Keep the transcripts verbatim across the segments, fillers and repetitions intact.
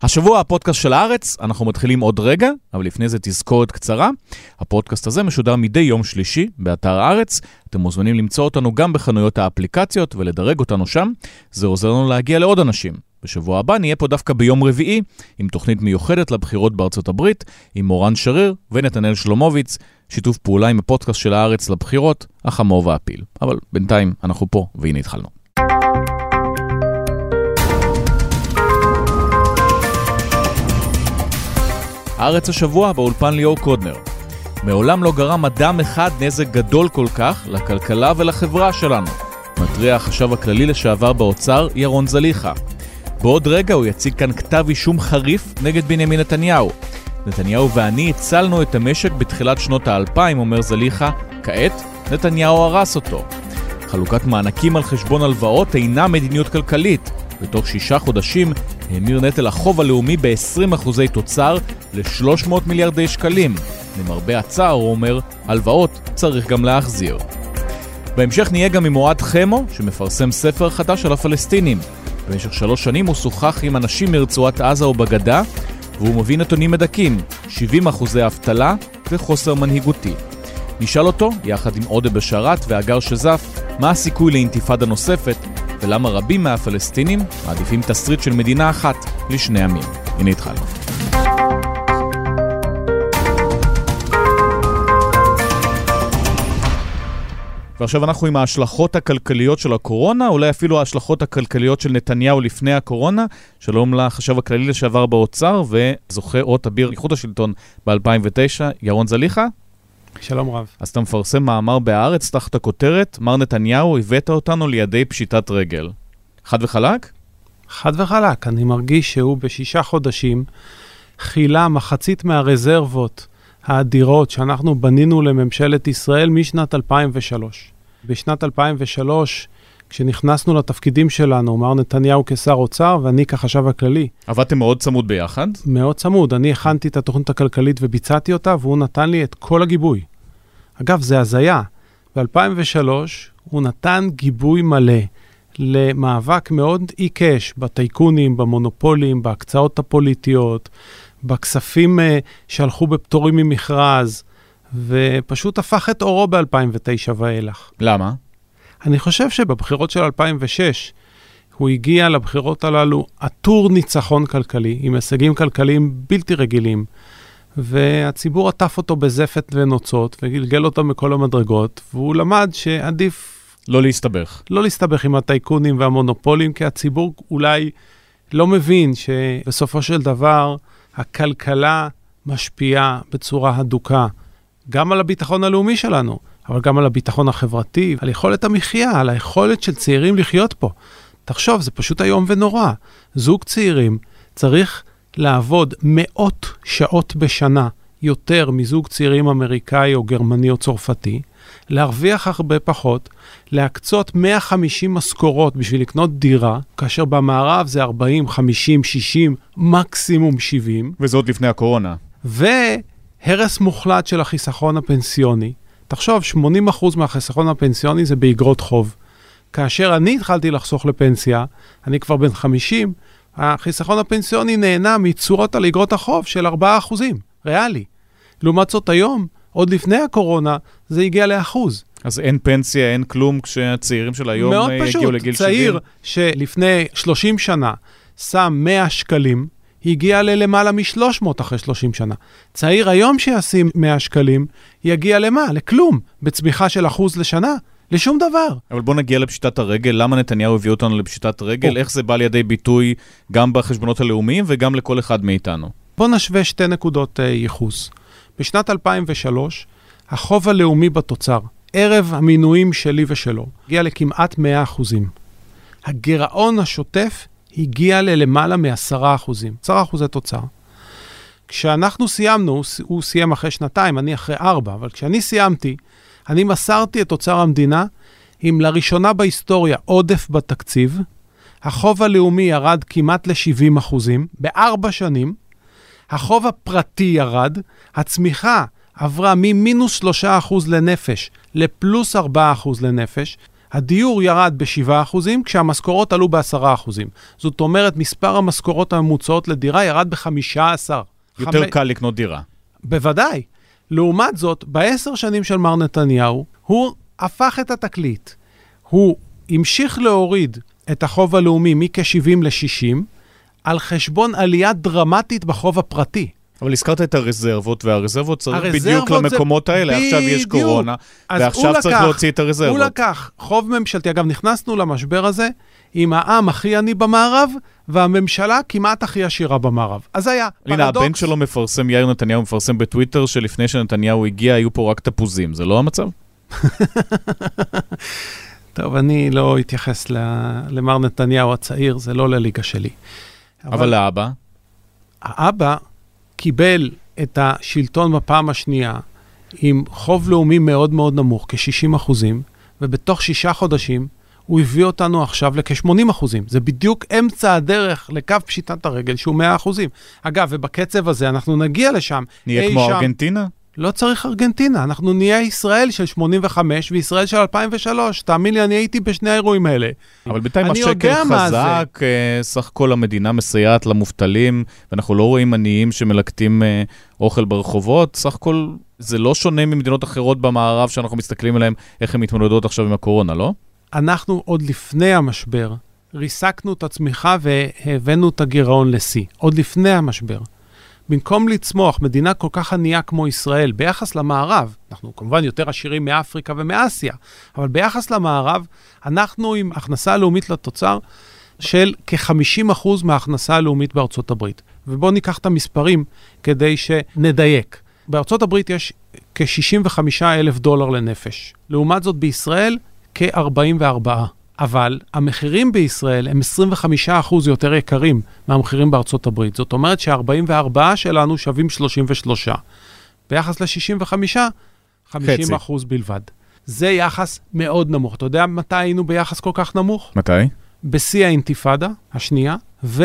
השבוע הפודקאסט של הארץ, אנחנו מתחילים עוד רגע, אבל לפני זה תזכורת קצרה. הפודקאסט הזה משודר מדי יום שלישי באתר הארץ. אתם מוזמנים למצוא אותנו גם בחנויות האפליקציות ולדרג אותנו שם. זה עוזר לנו להגיע לעוד אנשים. בשבוע הבא נהיה פה דווקא ביום רביעי, עם תוכנית מיוחדת לבחירות בארצות הברית, עם מורן שריר ונתנאל שלומוביץ, שיתוף פעולה עם הפודקאסט של הארץ לבחירות, החמור והפיל. אבל בינתיים אנחנו פה, והנה התחלנו. הארץ השבוע באולפן ליאור קודנר. מעולם לא גרם אדם אחד נזק גדול כל כך לכלכלה ולחברה שלנו. מטריע החשב הכללי לשעבר באוצר ירון זליכה. בעוד רגע הוא יציג כאן כתב אישום חריף נגד בנימין נתניהו. נתניהו ואני הצלנו את המשק בתחילת שנות האלפיים, אומר זליכה, כעת נתניהו הרס אותו. חלוקת מענקים על חשבון הלוואות אינה מדיניות כלכלית. בתוך שישה חודשים המיר נטל החוב הלאומי ב-עשרים אחוזי תוצר ל-שלוש מאות מיליארדי שקלים. למרבה הצער, הוא אומר, הלוואות צריך גם להחזיר. בהמשך נהיה גם עם אוהד חמו, שמפרסם ספר חדש על הפלסטינים. במשך שלוש שנים הוא שוחח עם אנשים מרצועת עזה ובגדה, והוא מביא נתונים מדקים, שבעים אחוזי אבטלה וחוסר מנהיגותי. נשאל אותו, יחד עם עודה בשאראת ואגר שזף, מה הסיכוי לאינתיפאדה נוספת, ולמה רבים מהפלסטינים מעדיפים תסריט של מדינה אחת לשני עמים. הנה התחלנו. ועכשיו אנחנו עם ההשלכות הכלכליות של הקורונה, אולי אפילו ההשלכות הכלכליות של נתניהו לפני הקורונה. שלום לחשב הכללי לשעבר באוצר, וזוכה אות אביר איכות השלטון ב-אלפיים ותשע, ירון זליכה. שלום רב. אז אתה מפרסם מאמר בהארץ תחת הכותרת, מר נתניהו הבאת אותנו לידי פשיטת רגל. חד וחלק? חד וחלק. אני מרגיש שהוא בשישה חודשים חילה מחצית מהרזרבות האדירות שאנחנו בנינו לממשלת ישראל משנת אלפיים ושלוש. בשנת אלפיים ושלוש, כשנכנסנו לתפקידים שלנו, מר נתניהו כשר אוצר ואני כחשב הכללי. עבדתם מאוד צמוד ביחד? מאוד צמוד. אני הכנתי את התוכנית הכלכלית וביצעתי אותה, והוא נתן לי את כל הגיבוי. אגב, זה הזיה. ב-אלפיים ושלוש הוא נתן גיבוי מלא למאבק מאוד עיקש בטייקונים, במונופולים, בהקצאות הפוליטיות, בכספים שהלכו בפטורים ממכרז, ופשוט הפך את אורו ב-אלפיים ותשע ואילך. למה? אני חושב שבבחירות של אלפיים ושש, הוא הגיע לבחירות הללו עטור ניצחון כלכלי, עם הישגים כלכליים בלתי רגילים, והציבור עטף אותו בזפת ונוצות, וגלגל אותו מכל המדרגות, והוא למד שעדיף לא להסתבך. לא להסתבך עם הטייקונים והמונופולים, כי הציבור אולי לא מבין שבסופו של דבר הכלכלה משפיעה בצורה הדוקה, גם על הביטחון הלאומי שלנו, אבל גם על הביטחון החברתי, על יכולת המחיה, על היכולת של צעירים לחיות פה. תחשוב, זה פשוט היום ונורא. זוג צעירים צריך לעבוד מאות שעות בשנה יותר מזוג צעירים אמריקאי או גרמני או צרפתי, להרוויח הרבה פחות, להקצות מאה וחמישים משכורות בשביל לקנות דירה, כאשר במערב זה ארבעים, חמישים, שישים, מקסימום שבעים. וזה עוד לפני הקורונה. והרס מוחלט של החיסכון הפנסיוני. תחשוב, שמונים אחוז מהחיסכון הפנסיוני זה באגרות חוב. כאשר אני התחלתי לחסוך לפנסיה, אני כבר בן חמישים, החיסכון הפנסיוני נהנה מצורות על אגרות החוב של ארבעה אחוזים, ריאלי. לעומת זאת היום, עוד לפני הקורונה, זה הגיע לאחוז. אז אין פנסיה, אין כלום, כשהצעירים של היום הגיעו לגיל שבעים? צעיר שלפני שלושים שנה שם מאה שקלים, הגיע ללמעלה מ-שלוש מאות אחרי שלושים שנה. צעיר היום שישים מאה שקלים, יגיע למה? לכלום. בצמיחה של אחוז לשנה, לשום דבר. אבל בוא נגיע לפשיטת הרגל. למה נתניהו הביא אותנו לפשיטת רגל? איך זה בא לידי ביטוי גם בחשבונות הלאומיים וגם לכל אחד מאיתנו? בוא נשווה שתי נקודות uh, ייחוס. בשנת אלפיים ושלוש, החוב הלאומי בתוצר, ערב המינויים שלי ושלו, הגיע לכמעט מאה אחוזים. הגירעון השוטף הגיע ללמעלה מ-עשרה אחוזים. עשרה אחוזי תוצר. כשאנחנו סיימנו, הוא סיים אחרי שנתיים, אני אחרי ארבע, אבל כשאני סיימתי, אני מסרתי את תוצר המדינה עם לראשונה בהיסטוריה עודף בתקציב, החוב הלאומי ירד כמעט ל-שבעים אחוזים, בארבע שנים, החוב הפרטי ירד, הצמיחה עברה ממינוס שלושה אחוז לנפש לפלוס ארבעה אחוז לנפש, הדיור ירד ב-שבעה אחוזים, כשהמשכורות עלו ב-עשרה אחוזים. זאת אומרת, מספר המשכורות הממוצעות לדירה ירד ב-חמישה עשר. יותר חמ... קל לקנות דירה. בוודאי. לעומת זאת, בעשר שנים של מר נתניהו, הוא הפך את התקליט. הוא המשיך להוריד את החוב הלאומי מ-שבעים ל-שישים, על חשבון עלייה דרמטית בחוב הפרטי. אבל הזכרת את הרזרבות, והרזרבות צריך בדיוק למקומות האלה. עכשיו יש קורונה, ועכשיו צריך להוציא את הרזרבות. הוא לקח חוב ממשלתי. אגב, נכנסנו למשבר הזה עם העם הכי עני במערב, והממשלה כמעט הכי עשירה במערב. אז היה פרדוקס. הנה, הבן שלו מפרסם, יאיר נתניהו מפרסם בטוויטר, שלפני שנתניהו הגיע, היו פה רק תפוזים. זה לא המצב? טוב, אני לא אתייחס למר נתניהו הצעיר, זה לא לליגה שלי. אבל האבא? האבא קיבל את השלטון בפעם השנייה עם חוב לאומי מאוד מאוד נמוך, כ-שישים אחוזים, ובתוך שישה חודשים הוא הביא אותנו עכשיו לכ-שמונים אחוזים. זה בדיוק אמצע הדרך לקו פשיטת הרגל שהוא מאה אחוזים. אגב, ובקצב הזה אנחנו נגיע לשם. נהיה כמו שם... ארגנטינה? לא צריך ארגנטינה, אנחנו נהיה ישראל של שמונים וחמש וישראל של אלפיים ושלוש. תאמין לי, אני הייתי בשני האירועים האלה. אבל בינתיים השקל חזק, סך כל המדינה מסייעת למובטלים, ואנחנו לא רואים עניים שמלקטים אוכל ברחובות. סך כל זה לא שונה ממדינות אחרות במערב שאנחנו מסתכלים עליהם, איך הן מתמודדות עכשיו עם הקורונה, לא? אנחנו עוד לפני המשבר, ריסקנו את הצמיחה והבאנו את הגירעון לשיא. עוד לפני המשבר. במקום לצמוח, מדינה כל כך ענייה כמו ישראל, ביחס למערב, אנחנו כמובן יותר עשירים מאפריקה ומאסיה, אבל ביחס למערב, אנחנו עם הכנסה לאומית לתוצר של כ-חמישים אחוז מההכנסה הלאומית בארצות הברית. ובואו ניקח את המספרים כדי שנדייק. בארצות הברית יש כ-שישים וחמישה אלף דולר לנפש. לעומת זאת בישראל, כ-ארבעים וארבעה. אבל המחירים בישראל הם עשרים וחמישה אחוז יותר יקרים מהמחירים בארצות הברית. זאת אומרת ש-ארבעים וארבעה שלנו שווים שלושים ושלושה. ביחס ל-שישים וחמש, חמישים אחוז בלבד. זה יחס מאוד נמוך. אתה יודע מתי היינו ביחס כל כך נמוך? מתי? בשיא האינתיפאדה השנייה,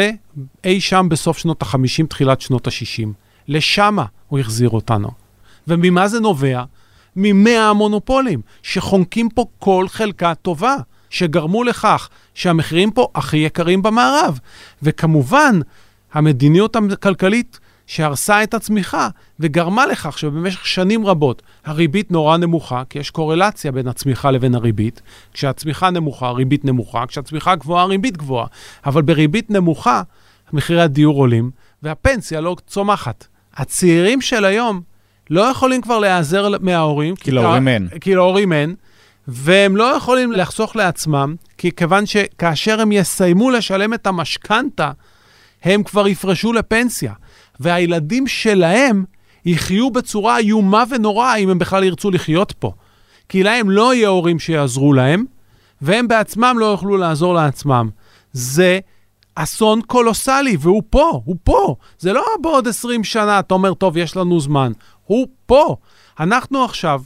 ואי שם בסוף שנות ה-חמישים, תחילת שנות ה-שישים. לשמה הוא החזיר אותנו. וממה זה נובע? ממאה המונופולים, שחונקים פה כל חלקה טובה. שגרמו לכך שהמחירים פה הכי יקרים במערב. וכמובן, המדיניות הכלכלית שהרסה את הצמיחה, וגרמה לכך שבמשך שנים רבות הריבית נורא נמוכה, כי יש קורלציה בין הצמיחה לבין הריבית. כשהצמיחה נמוכה, הריבית נמוכה, כשהצמיחה גבוהה, הריבית גבוהה. אבל בריבית נמוכה, מחירי הדיור עולים, והפנסיה לא צומחת. הצעירים של היום לא יכולים כבר להיעזר מההורים, כי להורים אין. כי להורים אין. והם לא יכולים לחסוך לעצמם, כי כיוון שכאשר הם יסיימו לשלם את המשכנתה, הם כבר יפרשו לפנסיה. והילדים שלהם יחיו בצורה איומה ונוראה, אם הם בכלל ירצו לחיות פה. כי להם לא יהיה הורים שיעזרו להם, והם בעצמם לא יוכלו לעזור לעצמם. זה אסון קולוסלי, והוא פה, הוא פה. זה לא בעוד עשרים שנה, אתה אומר, טוב, יש לנו זמן. הוא פה. אנחנו עכשיו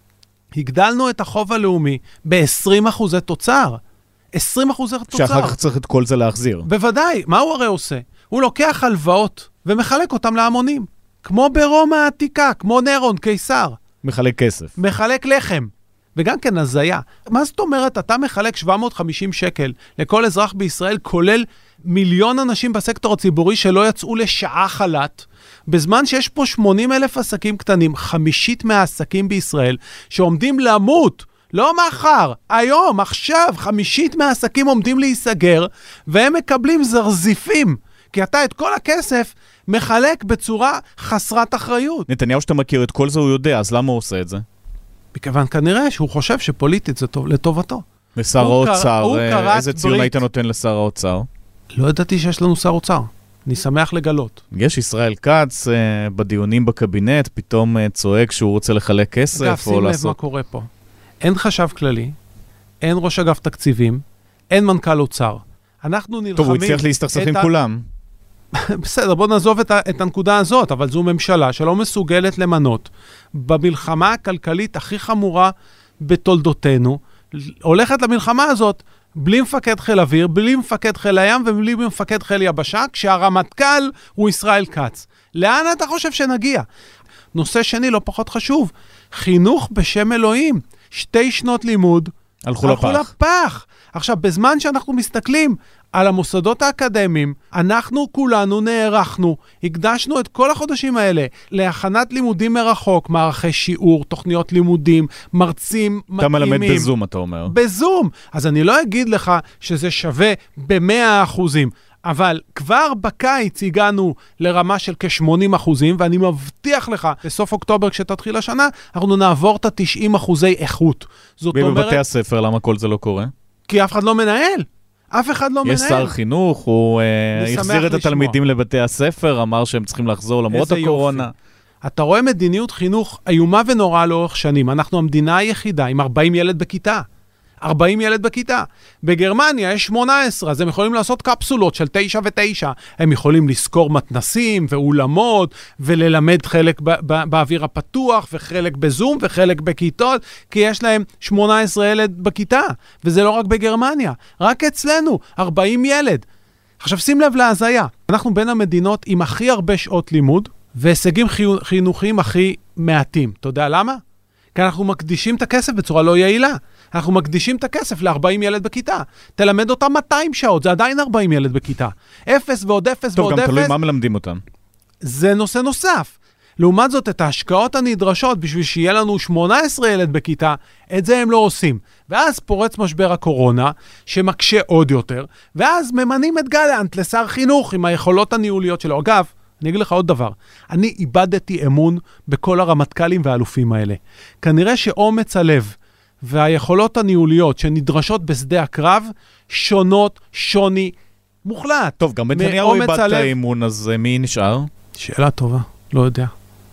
הגדלנו את החוב הלאומי ב-עשרים אחוזי תוצר. עשרים אחוזי תוצר. שאחר כך צריך את כל זה להחזיר. בוודאי. מה הוא הרי עושה? הוא לוקח הלוואות ומחלק אותם להמונים. כמו ברומא העתיקה, כמו נרון, קיסר. מחלק כסף. מחלק לחם. וגם כן הזיה. מה זאת אומרת? אתה מחלק שבע מאות וחמישים שקל לכל אזרח בישראל, כולל מיליון אנשים בסקטור הציבורי שלא יצאו לשעה חל"ת, בזמן שיש פה שמונים אלף עסקים קטנים, חמישית מהעסקים בישראל, שעומדים למות, לא מחר, היום, עכשיו, חמישית מהעסקים עומדים להיסגר, והם מקבלים זרזיפים, כי אתה את כל הכסף מחלק בצורה חסרת אחריות. נתניהו שאתה מכיר את כל זה הוא יודע, אז למה הוא עושה את זה? מכיוון כנראה שהוא חושב שפוליטית זה טוב, לטובתו. ושר האוצר, איזה ציון היית נותן לשר האוצר? לא ידעתי שיש לנו שר אוצר. אני שמח לגלות. יש ישראל כץ uh, בדיונים בקבינט, פתאום uh, צועק שהוא רוצה לחלק כסף. אגב, שים לב מה קורה פה. אין חשב כללי, אין ראש אגף תקציבים, אין מנכ"ל אוצר. אנחנו נלחמים... טוב, הוא הצליח להסתכסך עם כולם. בסדר, בוא נעזוב את, ה- את הנקודה הזאת, אבל זו ממשלה שלא מסוגלת למנות במלחמה הכלכלית הכי חמורה בתולדותינו, הולכת למלחמה הזאת בלי מפקד חיל אוויר, בלי מפקד חיל הים ובלי מפקד חיל יבשה, כשהרמטכ"ל הוא ישראל כץ. לאן אתה חושב שנגיע? נושא שני לא פחות חשוב, חינוך בשם אלוהים. שתי שנות לימוד הלכו לפח. הלכו לפח. עכשיו, בזמן שאנחנו מסתכלים על המוסדות האקדמיים, אנחנו כולנו נערכנו, הקדשנו את כל החודשים האלה להכנת לימודים מרחוק, מערכי שיעור, תוכניות לימודים, מרצים מתאימים. אתה מלמד בזום, אתה אומר. בזום. אז אני לא אגיד לך שזה שווה ב-מאה אחוזים, אבל כבר בקיץ הגענו לרמה של כ-שמונים אחוזים, ואני מבטיח לך, בסוף אוקטובר כשתתחיל השנה, אנחנו נעבור את ה-תשעים אחוזי איכות. זאת אומרת... ובבתי הספר, למה כל זה לא קורה? כי אף אחד לא מנהל. אף אחד לא מנהל. יש שר חינוך, הוא החזיר את התלמידים לבתי הספר, אמר שהם צריכים לחזור למרות הקורונה. אתה רואה מדיניות חינוך איומה ונוראה לאורך שנים. אנחנו המדינה היחידה עם ארבעים ילד בכיתה. ארבעים ילד בכיתה. בגרמניה יש שמונה עשרה, אז הם יכולים לעשות קפסולות של תשע ותשע. הם יכולים לסקור מתנסים ואולמות, וללמד חלק ב- ב- באוויר הפתוח, וחלק בזום, וחלק בכיתות, כי יש להם שמונה עשרה ילד בכיתה. וזה לא רק בגרמניה, רק אצלנו, ארבעים ילד. עכשיו שים לב להזיה. אנחנו בין המדינות עם הכי הרבה שעות לימוד, והישגים חינוכיים הכי מעטים. אתה יודע למה? כי אנחנו מקדישים את הכסף בצורה לא יעילה. אנחנו מקדישים את הכסף ל-ארבעים ילד בכיתה. תלמד אותם מאתיים שעות, זה עדיין ארבעים ילד בכיתה. אפס ועוד אפס טוב, ועוד אפס. טוב, גם תלוי מה מלמדים אותם. זה נושא נוסף. לעומת זאת, את ההשקעות הנדרשות בשביל שיהיה לנו שמונה עשרה ילד בכיתה, את זה הם לא עושים. ואז פורץ משבר הקורונה, שמקשה עוד יותר, ואז ממנים את גלנט לשר חינוך עם היכולות הניהוליות שלו. אגב, אני אגיד לך עוד דבר, אני איבדתי אמון בכל הרמטכ"לים והאלופים האלה. כנראה שאומץ הלב והיכולות הניהוליות שנדרשות בשדה הקרב, שונות, שוני, מוחלט. טוב, גם בנתניהו איבד את האמון, אז מי נשאר? שאלה טובה, לא יודע.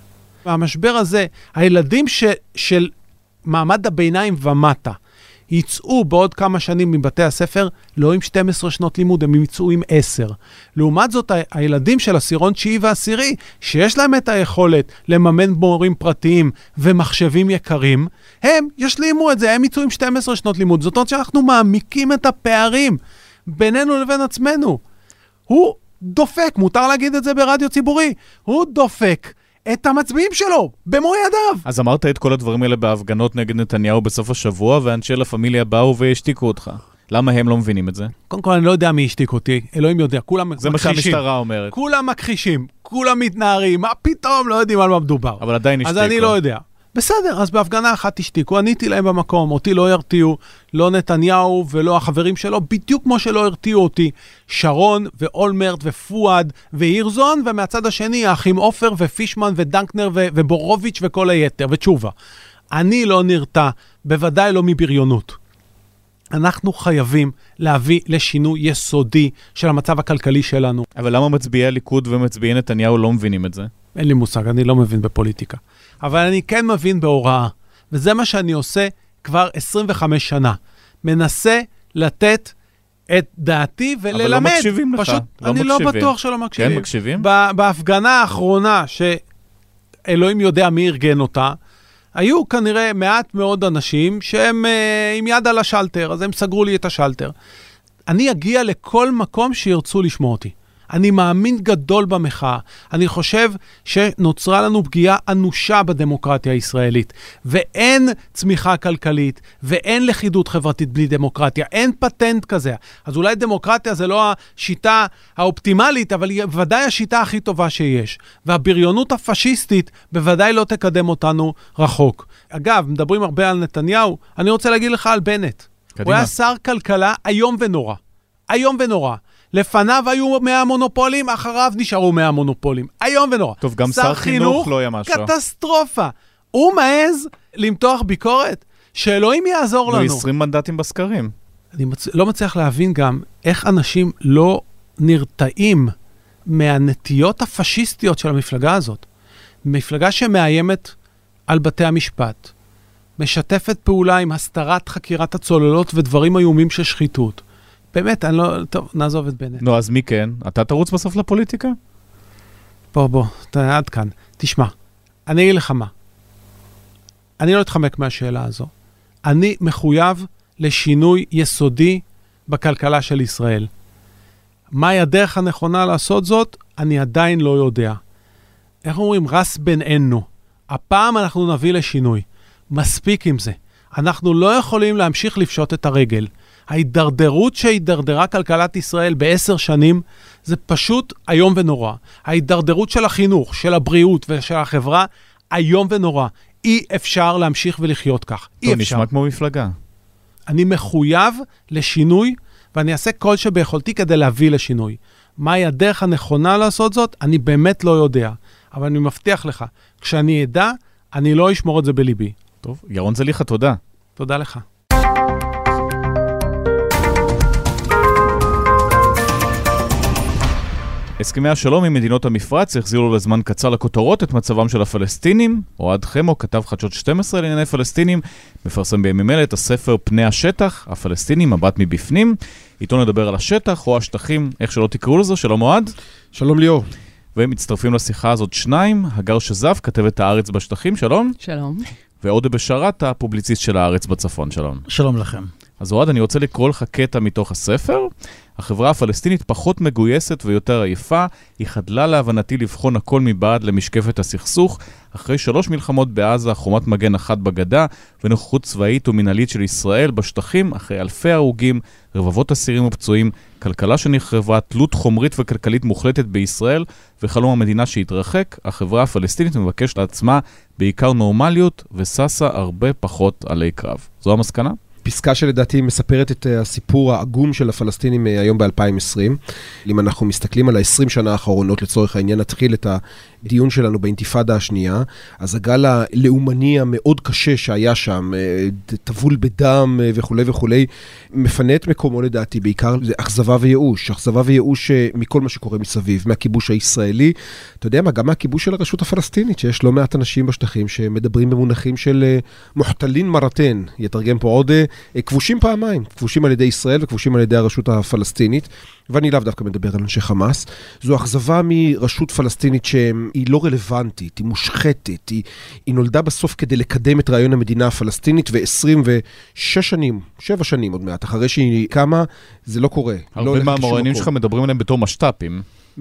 המשבר הזה, הילדים ש, של מעמד הביניים ומטה, יצאו בעוד כמה שנים מבתי הספר, לא עם שתים עשרה שנות לימוד, הם יצאו עם עשר. לעומת זאת, ה- הילדים של עשירון תשיעי ועשירי, שיש להם את היכולת לממן מורים פרטיים ומחשבים יקרים, הם ישלימו את זה, הם יצאו עם שתים עשרה שנות לימוד. זאת אומרת שאנחנו מעמיקים את הפערים בינינו לבין עצמנו. הוא דופק, מותר להגיד את זה ברדיו ציבורי, הוא דופק את המצביעים שלו, במו ידיו. אז אמרת את כל הדברים האלה בהפגנות נגד נתניהו בסוף השבוע, ואנשי לה פמיליה באו והשתיקו אותך. למה הם לא מבינים את זה? קודם כל, אני לא יודע מי השתיק אותי, אלוהים יודע, כולם מכחישים. זה מה שהמשטרה אומרת. כולם מכחישים, כולם מתנערים, מה פתאום, לא יודעים על מה מדובר. אבל עדיין השתיקו. אז אני לא יודע. בסדר, אז בהפגנה אחת השתיקו, עניתי להם במקום, אותי לא הרתיעו, לא נתניהו ולא החברים שלו, בדיוק כמו שלא הרתיעו אותי, שרון ואולמרט ופואד והירזון, ומהצד השני האחים עופר ופישמן ודנקנר ו- ובורוביץ' וכל היתר, ותשובה. אני לא נרתע, בוודאי לא מבריונות. אנחנו חייבים להביא לשינוי יסודי של המצב הכלכלי שלנו. אבל למה מצביעי הליכוד ומצביעי נתניהו לא מבינים את זה? אין לי מושג, אני לא מבין בפוליטיקה. אבל אני כן מבין בהוראה, וזה מה שאני עושה כבר עשרים וחמש שנה. מנסה לתת את דעתי וללמד. אבל לא מקשיבים לך. פשוט, לא אני מקשיבים. לא בטוח שלא מקשיבים. כן, מקשיבים? בהפגנה האחרונה, שאלוהים יודע מי ארגן אותה, היו כנראה מעט מאוד אנשים שהם אה, עם יד על השלטר, אז הם סגרו לי את השלטר. אני אגיע לכל מקום שירצו לשמוע אותי. אני מאמין גדול במחאה. אני חושב שנוצרה לנו פגיעה אנושה בדמוקרטיה הישראלית, ואין צמיחה כלכלית, ואין לכידות חברתית בלי דמוקרטיה, אין פטנט כזה. אז אולי דמוקרטיה זה לא השיטה האופטימלית, אבל היא בוודאי השיטה הכי טובה שיש. והבריונות הפשיסטית בוודאי לא תקדם אותנו רחוק. אגב, מדברים הרבה על נתניהו, אני רוצה להגיד לך על בנט. קדימה. הוא היה שר כלכלה היום ונורא. היום ונורא. לפניו היו מאה מונופולים, אחריו נשארו מאה מונופולים. היום ונורא. טוב, גם שר חינוך לא היה משהו. קטסטרופה. הוא מעז למתוח ביקורת, שאלוהים יעזור לנו. עשרים מנדטים בסקרים. אני מצ... לא מצליח להבין גם איך אנשים לא נרתעים מהנטיות הפשיסטיות של המפלגה הזאת. מפלגה שמאיימת על בתי המשפט, משתפת פעולה עם הסתרת חקירת הצוללות ודברים איומים של שחיתות. באמת, אני לא... טוב, נעזוב את בנט. נו, אז מי כן? אתה תרוץ בסוף לפוליטיקה? בוא, בוא, אתה עד כאן. תשמע, אני אגיד לך מה. אני לא אתחמק מהשאלה הזו. אני מחויב לשינוי יסודי בכלכלה של ישראל. מהי הדרך הנכונה לעשות זאת? אני עדיין לא יודע. איך אומרים? רס בין אינו. הפעם אנחנו נביא לשינוי. מספיק עם זה. אנחנו לא יכולים להמשיך לפשוט את הרגל. ההידרדרות שהידרדרה כלכלת ישראל בעשר שנים, זה פשוט היום ונורא. ההידרדרות של החינוך, של הבריאות ושל החברה, היום ונורא. אי אפשר להמשיך ולחיות כך. אי אפשר. נשמע כמו מפלגה. אני מחויב לשינוי, ואני אעשה כל שביכולתי כדי להביא לשינוי. מהי הדרך הנכונה לעשות זאת? אני באמת לא יודע. אבל אני מבטיח לך, כשאני אדע, אני לא אשמור את זה בליבי. טוב, ירון זליכה, תודה. תודה לך. הסכמי השלום עם מדינות המפרץ החזירו לזמן קצר לכותרות את מצבם של הפלסטינים. אוהד חמו, כתב חדשות שתים עשרה לענייני פלסטינים, מפרסם בימים אלה את הספר פני השטח, הפלסטינים, מבט מבפנים. איתו נדבר על השטח או השטחים, איך שלא תקראו לזה. שלום אוהד. שלום ליאור. ומצטרפים לשיחה הזאת שניים, הגר שזף, כתבת הארץ בשטחים, שלום. שלום. ועוד בשרת, הפובליציסט של הארץ בצפון, שלום. שלום לכם. אז אוהד, אני רוצה לקרוא לך קטע מתוך הספר. החברה הפלסטינית פחות מגויסת ויותר עייפה, היא חדלה להבנתי לבחון הכל מבעד למשקפת הסכסוך, אחרי שלוש מלחמות בעזה, חומת מגן אחת בגדה, ונוכחות צבאית ומנהלית של ישראל בשטחים, אחרי אלפי הרוגים, רבבות אסירים ופצועים, כלכלה שנחרבה, תלות חומרית וכלכלית מוחלטת בישראל, וחלום המדינה שהתרחק, החברה הפלסטינית מבקשת לעצמה בעיקר נורמליות, וססה הרבה פחות עלי קרב. זו המסקנה? פסקה שלדעתי מספרת את הסיפור העגום של הפלסטינים היום ב-אלפיים עשרים. אם אנחנו מסתכלים על ה-עשרים שנה האחרונות, לצורך העניין, נתחיל את הדיון שלנו באינתיפאדה השנייה, אז הגל הלאומני המאוד קשה שהיה שם, טבול בדם וכו' וכו', מפנה את מקומו לדעתי, בעיקר אכזבה וייאוש, אכזבה וייאוש מכל מה שקורה מסביב, מהכיבוש הישראלי, אתה יודע מה, גם מהכיבוש של הרשות הפלסטינית, שיש לא מעט אנשים בשטחים שמדברים במונחים של מוחתלין מרתן, יתרגם פה עוד כבושים פעמיים, כבושים על ידי ישראל וכבושים על ידי הרשות הפלסטינית, ואני לאו דווקא מדבר על אנשי חמאס. זו אכזבה מרשות פלסטינית שהיא לא רלוונטית, היא מושחתת, היא, היא נולדה בסוף כדי לקדם את רעיון המדינה הפלסטינית, ו-עשרים ושש שנים, שבע שנים עוד מעט, אחרי שהיא קמה, זה לא קורה. הרבה לא מהמוריינים שלך מדברים עליהם בתור משטפים.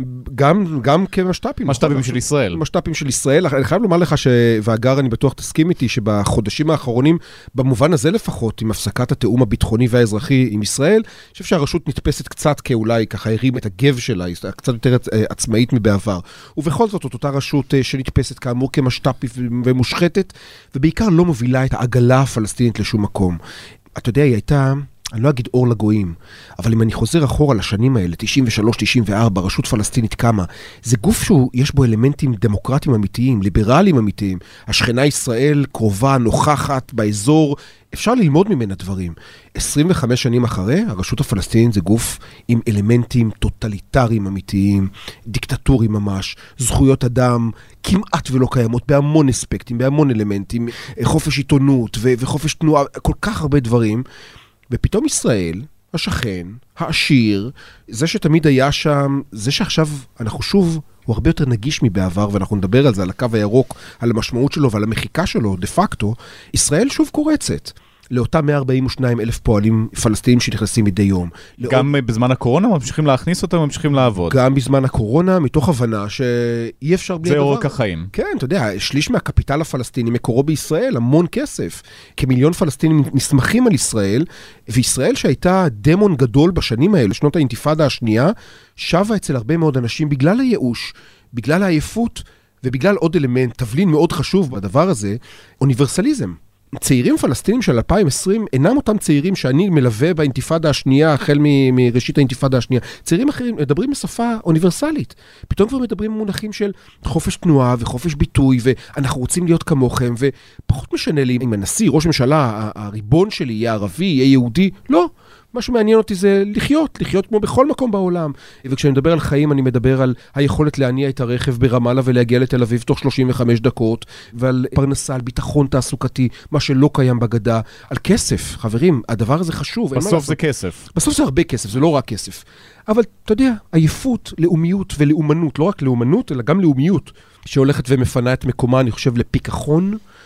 גם, גם כמשטפים. משטפים של ישראל. משטפים של ישראל. אני חייב לומר לך והגר, אני בטוח תסכים איתי, שבחודשים האחרונים, במובן הזה לפחות, עם הפסקת התאום הביטחוני והאזרחי עם ישראל, אני חושב שהרשות נתפסת קצת כאולי, ככה הרים את הגב שלה, היא קצת יותר עצמאית מבעבר. ובכל זאת, אותה רשות שנתפסת כאמור כמשטפית ומושחתת, ובעיקר לא מובילה את העגלה הפלסטינית לשום מקום. אתה יודע, היא הייתה... אני לא אגיד אור לגויים, אבל אם אני חוזר אחורה לשנים האלה, תשעים ושלוש תשעים וארבע, רשות פלסטינית קמה, זה גוף שיש בו אלמנטים דמוקרטיים אמיתיים, ליברליים אמיתיים, השכנה ישראל קרובה, נוכחת באזור, אפשר ללמוד ממנה דברים. עשרים וחמש שנים אחרי, הרשות הפלסטינית זה גוף עם אלמנטים טוטליטריים אמיתיים, דיקטטוריים ממש, זכויות אדם כמעט ולא קיימות, בהמון אספקטים, בהמון אלמנטים, חופש עיתונות ו- וחופש תנועה, כל כך הרבה דברים, ופתאום ישראל, השכן, העשיר, זה שתמיד היה שם, זה שעכשיו אנחנו שוב, הוא הרבה יותר נגיש מבעבר, ואנחנו נדבר על זה, על הקו הירוק, על המשמעות שלו ועל המחיקה שלו, דה פקטו, ישראל שוב קורצת. לאותם מאה ארבעים ושניים אלף פועלים פלסטינים שנכנסים מדי יום. גם לעוד... בזמן הקורונה ממשיכים להכניס אותם, ממשיכים לעבוד. גם בזמן הקורונה, מתוך הבנה שאי אפשר בלי זה הדבר. אורק החיים. כן, אתה יודע, שליש מהקפיטל הפלסטיני מקורו בישראל, המון כסף. כמיליון פלסטינים נסמכים על ישראל, וישראל שהייתה דמון גדול בשנים האלה, שנות האינתיפאדה השנייה, שווה אצל הרבה מאוד אנשים בגלל הייאוש, בגלל העייפות, ובגלל עוד אלמנט, תבלין מאוד חשוב בדבר הזה, אוניברסליזם. צעירים פלסטינים של אלפיים ועשרים אינם אותם צעירים שאני מלווה באינתיפאדה השנייה, החל מ- מראשית האינתיפאדה השנייה. צעירים אחרים מדברים בשפה אוניברסלית. פתאום כבר מדברים במונחים של חופש תנועה וחופש ביטוי, ואנחנו רוצים להיות כמוכם, ופחות משנה לי אם הנשיא, ראש ממשלה, הריבון שלי יהיה ערבי, יהיה יהודי, לא. מה שמעניין אותי זה לחיות, לחיות כמו בכל מקום בעולם. וכשאני מדבר על חיים, אני מדבר על היכולת להניע את הרכב ברמאללה ולהגיע לתל אביב תוך שלושים וחמש דקות, ועל פרנסה, על ביטחון תעסוקתי, מה שלא קיים בגדה, על כסף. חברים, הדבר הזה חשוב. בסוף זה כסף. בסוף זה הרבה כסף, זה לא רק כסף. אבל אתה יודע, עייפות, לאומיות ולאומנות, לא רק לאומנות, אלא גם לאומיות, שהולכת ומפנה את מקומה, אני חושב, לפיקחון,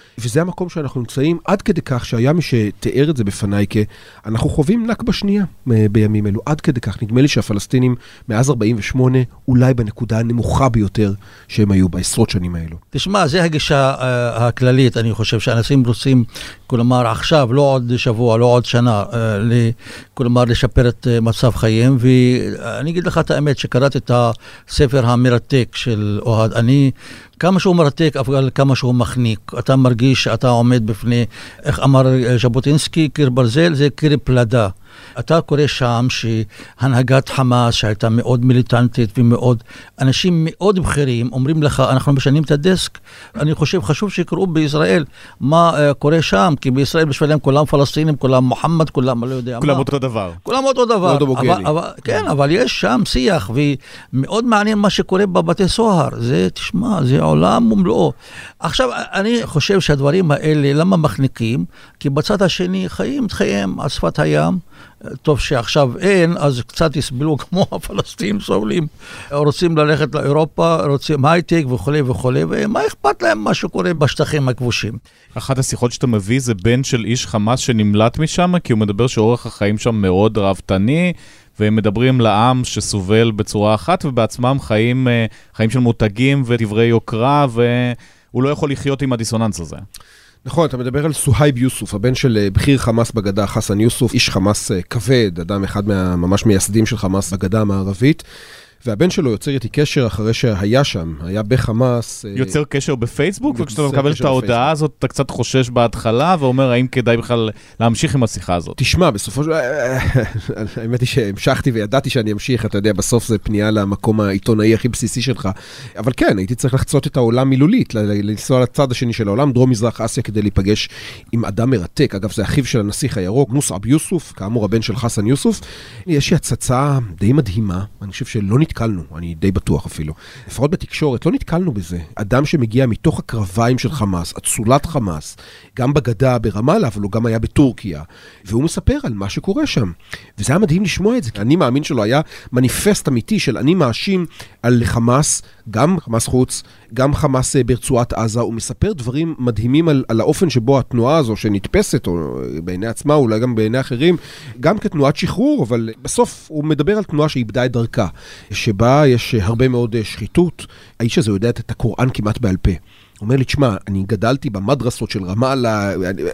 וזה המקום שאנחנו נמצאים עד כדי כך שהיה מי שתיאר את זה בפניי, כי אנחנו חווים נכבה שנייה בימים אלו, עד כדי כך. נדמה לי שהפלסטינים מאז ארבעים ושמונה, אולי בנקודה הנמוכה ביותר שהם היו בעשרות שנים האלו. תשמע, זה הגישה uh, הכללית, אני חושב שאנשים רוצים, כלומר עכשיו, לא עוד שבוע, לא עוד שנה, uh, ל, כלומר לשפר את uh, מצב חיים, ואני אגיד לך את האמת, שקראת את הספר המרתק של אוהד, אני, כמה שהוא מרתק, אבל כמה שהוא מחניק, אתה מרגיש שאתה עומד בפני, איך אמר ז'בוטינסקי, קיר ברזל, זה קיר פלדה. אתה קורא שם שהנהגת חמאס שהייתה מאוד מיליטנטית ומאוד, אנשים מאוד בכירים אומרים לך, אנחנו משנים את הדסק. אני חושב, חשוב שיקראו בישראל מה uh, קורה שם, כי בישראל בשבילם כולם פלסטינים, כולם מוחמד, כולם לא יודע כולם מה. אותו דבר. כולם אותו דבר. אבל, אבל, כן, אבל יש שם שיח, ומאוד מעניין מה שקורה בבתי סוהר. זה, תשמע, זה עולם ומלואו. עכשיו, אני חושב שהדברים האלה, למה מחניקים? כי בצד השני חיים את חיים על שפת הים, טוב שעכשיו אין, אז קצת יסבלו כמו הפלסטינים סובלים. רוצים ללכת לאירופה, רוצים הייטק וכו' וכו', ומה אכפת להם מה שקורה בשטחים הכבושים? אחת השיחות שאתה מביא זה בן של איש חמאס שנמלט משם, כי הוא מדבר שאורך החיים שם מאוד רבתני, והם מדברים לעם שסובל בצורה אחת, ובעצמם חיים, חיים של מותגים ודברי יוקרה, והוא לא יכול לחיות עם הדיסוננס הזה. נכון, אתה מדבר על סוהייב יוסוף, הבן של בכיר חמאס בגדה, חסן יוסוף, איש חמאס כבד, אדם אחד ממש מייסדים של חמאס בגדה המערבית, והבן שלו יוצר איתי קשר אחרי שהיה שם, היה בחמאס. יוצר קשר בפייסבוק, וכשאתה מקבל את ההודעה הזאת, אתה קצת חושש בהתחלה, ואומר, האם כדאי בכלל להמשיך עם השיחה הזאת? תשמע, בסופו של... האמת היא שהמשכתי וידעתי שאני אמשיך, אתה יודע, בסוף זה פנייה למקום העיתונאי הכי בסיסי שלך. אבל כן, הייתי צריך לחצות את העולם מילולית, לנסוע לצד השני של העולם, דרום מזרח אסיה, כדי להיפגש עם אדם מרתק. אגב, זה אחיו של הנסיך הירוק, מוסעב יוסוף, כאמור הבן של חסן יוסוף. יש לי הצצה די מדהימה, אני חושב שלא נתקלנו, אני די בטוח אפילו. לפחות בתקשורת, לא נתקלנו בזה. אדם שמגיע מתוך הקרביים של חמאס, אצולת חמאס, גם בגדה ברמאללה, אבל הוא גם היה בטורקיה, והוא מספר על מה שקורה שם. וזה היה מדהים לשמוע את זה. אני מאמין שלו היה מניפסט אמיתי של אני מאשים על חמאס, גם חמאס חוץ, גם חמאס ברצועת עזה, הוא מספר דברים מדהימים על, על האופן שבו התנועה הזו שנתפסת, או בעיני עצמה, אולי גם בעיני אחרים, גם כתנועת שחרור, אבל בסוף הוא מדבר על תנועה שאיבדה את דרכה, שבה יש הרבה מאוד שחיתות. האיש הזה יודע את הקוראן כמעט בעל פה. הוא אומר לי, תשמע, אני גדלתי במדרסות של רמאללה,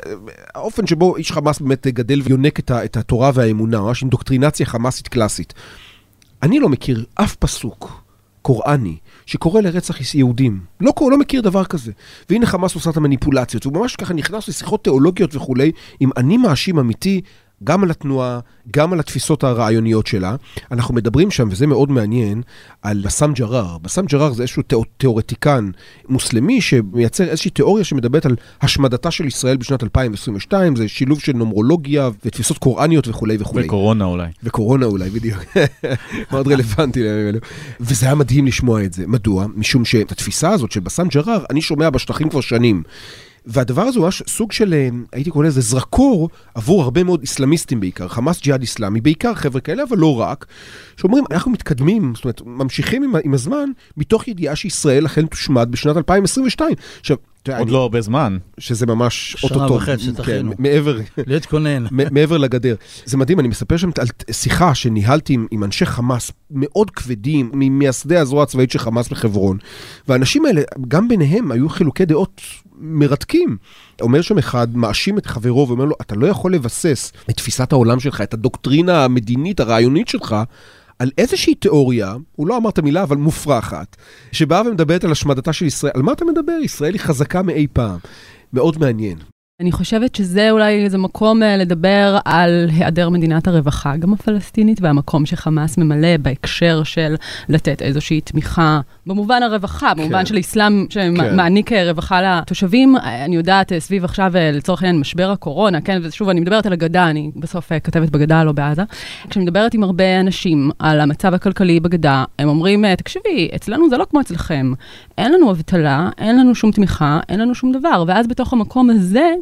האופן שבו איש חמאס באמת גדל ויונק את, את התורה והאמונה, ממש עם דוקטרינציה חמאסית קלאסית. אני לא מכיר אף פסוק קוראני שקורא לרצח יהודים. לא, לא מכיר דבר כזה. והנה חמאס עושה את המניפולציות, והוא ממש ככה נכנס לשיחות תיאולוגיות וכולי, עם אני מאשים אמיתי, גם על התנועה, גם על התפיסות הרעיוניות שלה. אנחנו מדברים שם, וזה מאוד מעניין, על בסם ג'רר. בסם ג'רר זה איזשהו תיאור, תיאורטיקן מוסלמי שמייצר איזושהי תיאוריה שמדברת על השמדתה של ישראל בשנת אלפיים עשרים ושתיים, זה שילוב של נומרולוגיה ותפיסות קוראניות וכו' וכו'. וקורונה אולי. וקורונה אולי, בדיוק. מאוד רלוונטי להם אלו. וזה היה מדהים לשמוע את זה. מדוע? משום שאת התפיסה הזאת של בסם ג'רר, אני שומע בשטחים כבר שנים. והדבר הזה הוא סוג של, הייתי קורא לזה, זרקור עבור הרבה מאוד אסלאמיסטים בעיקר, חמאס ג'יהאד אסלאמי, בעיקר חבר'ה כאלה, אבל לא רק, שאומרים, אנחנו מתקדמים, זאת אומרת, ממשיכים עם, עם הזמן, מתוך ידיעה שישראל אכן תושמד בשנת אלפיים עשרים ושתיים. עכשיו, עוד לא הרבה זמן. שזה ממש שנה וחצי, תכינו. מעבר, להתכונן. מעבר לגדר. זה מדהים, אני מספר שם על שיחה שניהלתי עם, עם אנשי חמאס מאוד כבדים, ממייסדי הזרוע הצבאית של חמאס בחברון, והאנשים האלה, גם ביניהם, היו חילוקי דעות מרתקים. אומר שם אחד, מאשים את חברו ואומר לו, אתה לא יכול לבסס את תפיסת העולם שלך, את הדוקטרינה המדינית, הרעיונית שלך, על איזושהי תיאוריה, הוא לא אמר את המילה, אבל מופרכת, שבאה ומדברת על השמדתה של ישראל. על מה אתה מדבר? ישראל היא חזקה מאי פעם. מאוד מעניין. אני חושבת שזה אולי איזה מקום לדבר על היעדר מדינת הרווחה, גם הפלסטינית, והמקום שחמאס ממלא בהקשר של לתת איזושהי תמיכה, במובן הרווחה, במובן כן. של איסלאם שמעניק כן. רווחה לתושבים. אני יודעת סביב עכשיו לצורך העניין משבר הקורונה, כן, ושוב אני מדברת על הגדה, אני בסוף כתבת בגדה, לא בעזה. כשאני מדברת עם הרבה אנשים על המצב הכלכלי בגדה, הם אומרים, תקשיבי, אצלנו זה לא כמו אצלכם. אין לנו אבטלה, אין לנו שום תמיכה, אין לנו שום דבר. ואז בתוך המקום הזה,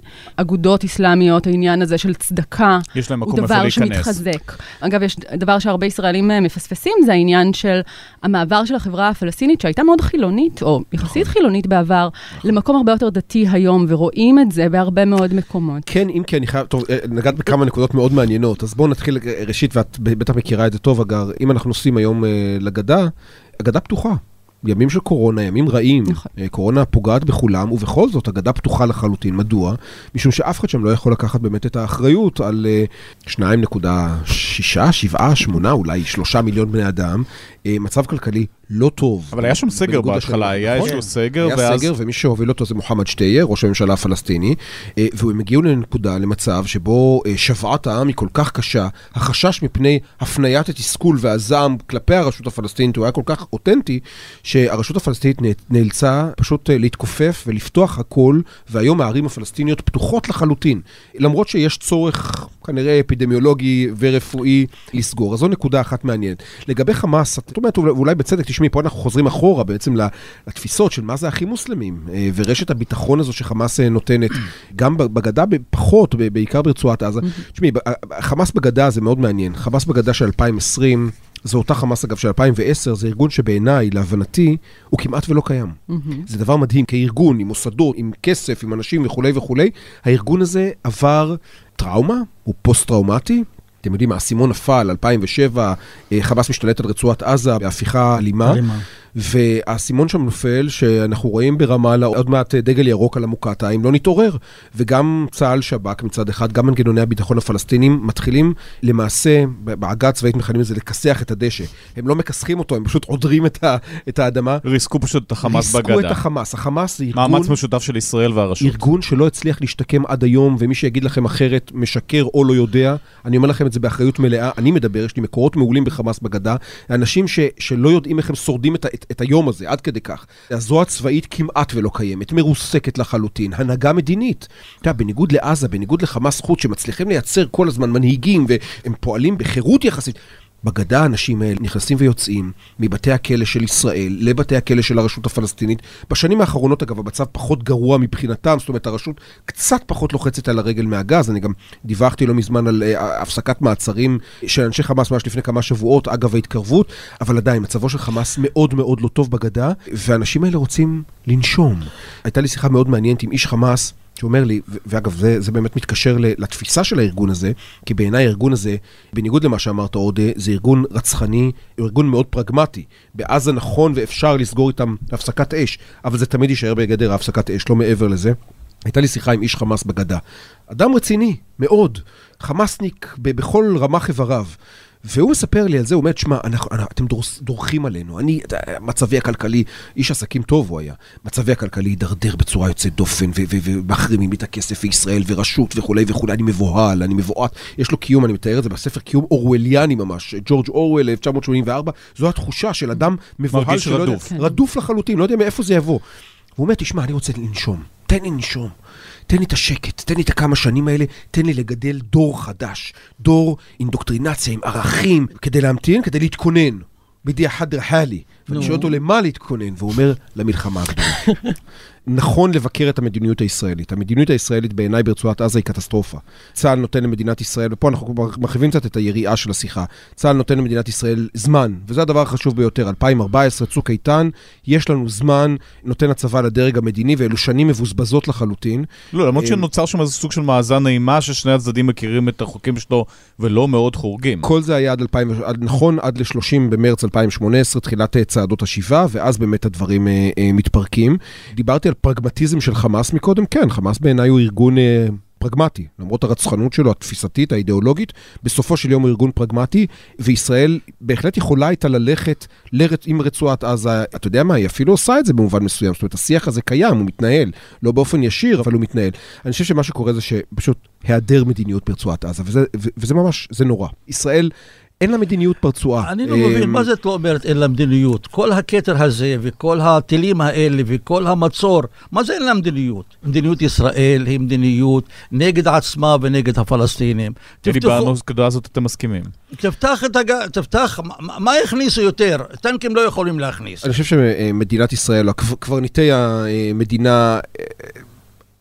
אגודות אסלאמיות, העניין הזה של צדקה, יש להם הוא מקום דבר איפה להיכנס. שמתחזק. אגב, יש דבר שהרבה ישראלים מפספסים, זה העניין של המעבר של החברה הפלסטינית, שהייתה מאוד חילונית, או יחסית חילונית בעבר, למקום הרבה יותר דתי היום, ורואים את זה בהרבה מאוד מקומות. כן, אם כן, אני חייב, טוב, נגעת בכמה נקודות מאוד מעניינות, אז בואו נתחיל ראשית, ואת בטח מכירה את זה טוב, אגר, אם אנחנו נוסעים היום לגדה, הגדה פתוחה. ימים של קורונה, ימים רעים, נכון. קורונה פוגעת בכולם, ובכל זאת, הגדה פתוחה לחלוטין. מדוע? משום שאף אחד שם לא יכול לקחת באמת את האחריות על שתיים נקודה שש, שבע, שמונה, אולי שלושה מיליון בני אדם, מצב כלכלי לא טוב. אבל היה שם סגר בהתחלה, היה איזשהו סגר, היה ואז... סגר, ומי שהוביל אותו זה מוחמד שטייר, ראש הממשלה הפלסטיני, והם הגיעו לנקודה, למצב שבו שבעת העם היא כל כך קשה, החשש מפני הפניית התסכול והזעם כלפי הרשות הפלסטינית, הוא היה כל כך אותנטי, שהרשות הפלסטינית נאלצה פשוט להתכופף ולפתוח הכל, והיום הערים הפלסטיניות פתוחות לחלוטין, למרות שיש צורך כנראה אפידמיולוגי ורפואי לסגור. אז זו נקודה אחת מעניינת. לגבי חמאס, זאת אומרת, אולי בצדק, תשמעי, פה אנחנו חוזרים אחורה בעצם לתפיסות של מה זה הכי מוסלמים, ורשת הביטחון הזו שחמאס נותנת, גם בגדה פחות, בעיקר ברצועת עזה. תשמעי, חמאס בגדה זה מאוד מעניין. חמאס בגדה של אלפיים ועשרים, זו אותה חמאס אגב של אלפיים ועשר, זה ארגון שבעיניי, להבנתי, הוא כמעט ולא קיים. זה דבר מדהים, כארגון, עם מוסדות, עם כסף, עם אנשים וכו' וכו'. הארגון הזה עבר טראומה, הוא פוסט-טראומטי. אתם יודעים, האסימון נפל, אלפיים ושבע, חמאס משתלט על רצועת עזה, בהפיכה אלימה. אלימה. והאסימון שם נופל שאנחנו רואים ברמאללה עוד מעט דגל ירוק על המוקטעה, אם לא נתעורר. וגם צה"ל שב"כ מצד אחד, גם מנגנוני הביטחון הפלסטינים מתחילים למעשה, בעגה הצבאית מכנים את זה, לכסח את הדשא. הם לא מכסחים אותו, הם פשוט עודרים את, ה, את האדמה. ריסקו פשוט את החמאס בגדה. ריסקו את החמאס. החמאס זה ארגון... מאמץ משותף של ישראל והרשות. ארגון שלא הצליח להשתקם עד היום, ומי שיגיד לכם אחרת משקר או לא יודע. אני אומר לכם את זה באחריות מלאה. אני מדבר, יש לי מקורות מעולים בחמאס בגדה. אנשים ש, שלא יודעים איך הם שורדים את, את, את היום הזה, עד כדי כך. הזרוע הצבאית כמעט ולא קיימת, מרוסקת לחלוטין, הנהגה מדינית. אתה יודע, בניגוד לעזה, בניגוד לחמאס חוץ, שמצליחים לייצר כל הזמן מנהיגים, והם פועלים בחירות יחסית. בגדה האנשים האלה נכנסים ויוצאים מבתי הכלא של ישראל לבתי הכלא של הרשות הפלסטינית. בשנים האחרונות, אגב, המצב פחות גרוע מבחינתם, זאת אומרת, הרשות קצת פחות לוחצת על הרגל מהגז. אני גם דיווחתי לא מזמן על uh, הפסקת מעצרים של אנשי חמאס ממש לפני כמה שבועות, אגב ההתקרבות, אבל עדיין, מצבו של חמאס מאוד מאוד לא טוב בגדה, ואנשים האלה רוצים לנשום. הייתה לי שיחה מאוד מעניינת עם איש חמאס, שאומר לי, ואגב, זה, זה באמת מתקשר לתפיסה של הארגון הזה, כי בעיניי הארגון הזה, בניגוד למה שאמרת עוד, זה ארגון רצחני, ארגון מאוד פרגמטי. בעזה נכון ואפשר לסגור איתם הפסקת אש, אבל זה תמיד יישאר בגדר הפסקת אש, לא מעבר לזה. הייתה לי שיחה עם איש חמאס בגדה. אדם רציני, מאוד, חמאסניק בכל רמה חבריו. והוא מספר לי על זה, הוא אומר, שמה, אתם דורכים עלינו, אני, מצבי הכלכלי, איש עסקים טוב הוא היה, מצבי הכלכלי ידרדר בצורה יוצאת דופן, ומחרימים את הכסף וישראל ורשות וכו' וכו', אני מבוהל, אני מבועת, יש לו קיום, אני מתאר את זה בספר, קיום אורווליאני ממש, ג'ורג' אורוול, אלף תשע מאות שמונים וארבע, זו התחושה של אדם מבוהל, רדוף. רדוף לחלוטין, לא יודע מאיפה זה יבוא. הוא אומר, תשמע, אני רוצה לנשום, תן לי לנשום. תן לי את השקט, תן לי את הכמה שנים האלה, תן לי לגדל דור חדש, דור אינדוקטרינציה עם ערכים, כדי להמתין, כדי להתכונן. בידי אחד רחלי. ואני שואל אותו למה להתכונן, והוא אומר, למלחמה הגדולה. נכון לבקר את המדיניות הישראלית. המדיניות הישראלית בעיניי ברצועת עזה היא קטסטרופה. צה"ל נותן למדינת ישראל, ופה אנחנו מרחיבים קצת את היריעה של השיחה, צה"ל נותן למדינת ישראל זמן, וזה הדבר החשוב ביותר. אלפיים וארבע עשרה, צוק איתן, יש לנו זמן, נותן הצבא לדרג המדיני, ואלו שנים מבוזבזות לחלוטין. לא, למרות שנוצר שם איזה סוג של מאזן נעימה, ששני הצדדים מכירים את החוקים שלו, ולא מאוד חורגים. כל זה היה עד אלפיים, נכון, עד ל-שלושים במרץ אלפיים ושמונה עשרה, תחילת צעדות השיבה, ואז באמת הדברים אה, אה, מתפרקים. דיברתי על פרגמטיזם של חמאס מקודם, כן, חמאס בעיניי הוא ארגון אה, פרגמטי, למרות הרצחנות שלו, התפיסתית, האידיאולוגית, בסופו של יום הוא ארגון פרגמטי, וישראל בהחלט יכולה הייתה ללכת לרצ... עם רצועת עזה, אתה יודע מה, היא אפילו עושה את זה במובן מסוים, זאת אומרת, השיח הזה קיים, הוא מתנהל, לא באופן ישיר, אבל הוא מתנהל. אני חושב שמה שקורה זה שפשוט היעדר מדיניות ברצועת עזה, וזה, ו... וזה ממש, זה נורא. ישראל אין לה מדיניות פרצועה. אני לא מבין, מה זאת אומרת אין לה מדיניות? כל הכתר הזה וכל הטילים האלה וכל המצור, מה זה אין לה מדיניות? מדיניות ישראל היא מדיניות נגד עצמה ונגד הפלסטינים. דיברנו, כדעה הזאת אתם מסכימים. תפתח את הגע, תפתח, מה יכניסו יותר? טנקים לא יכולים להכניס. אני חושב שמדינת ישראל, קברניטי המדינה,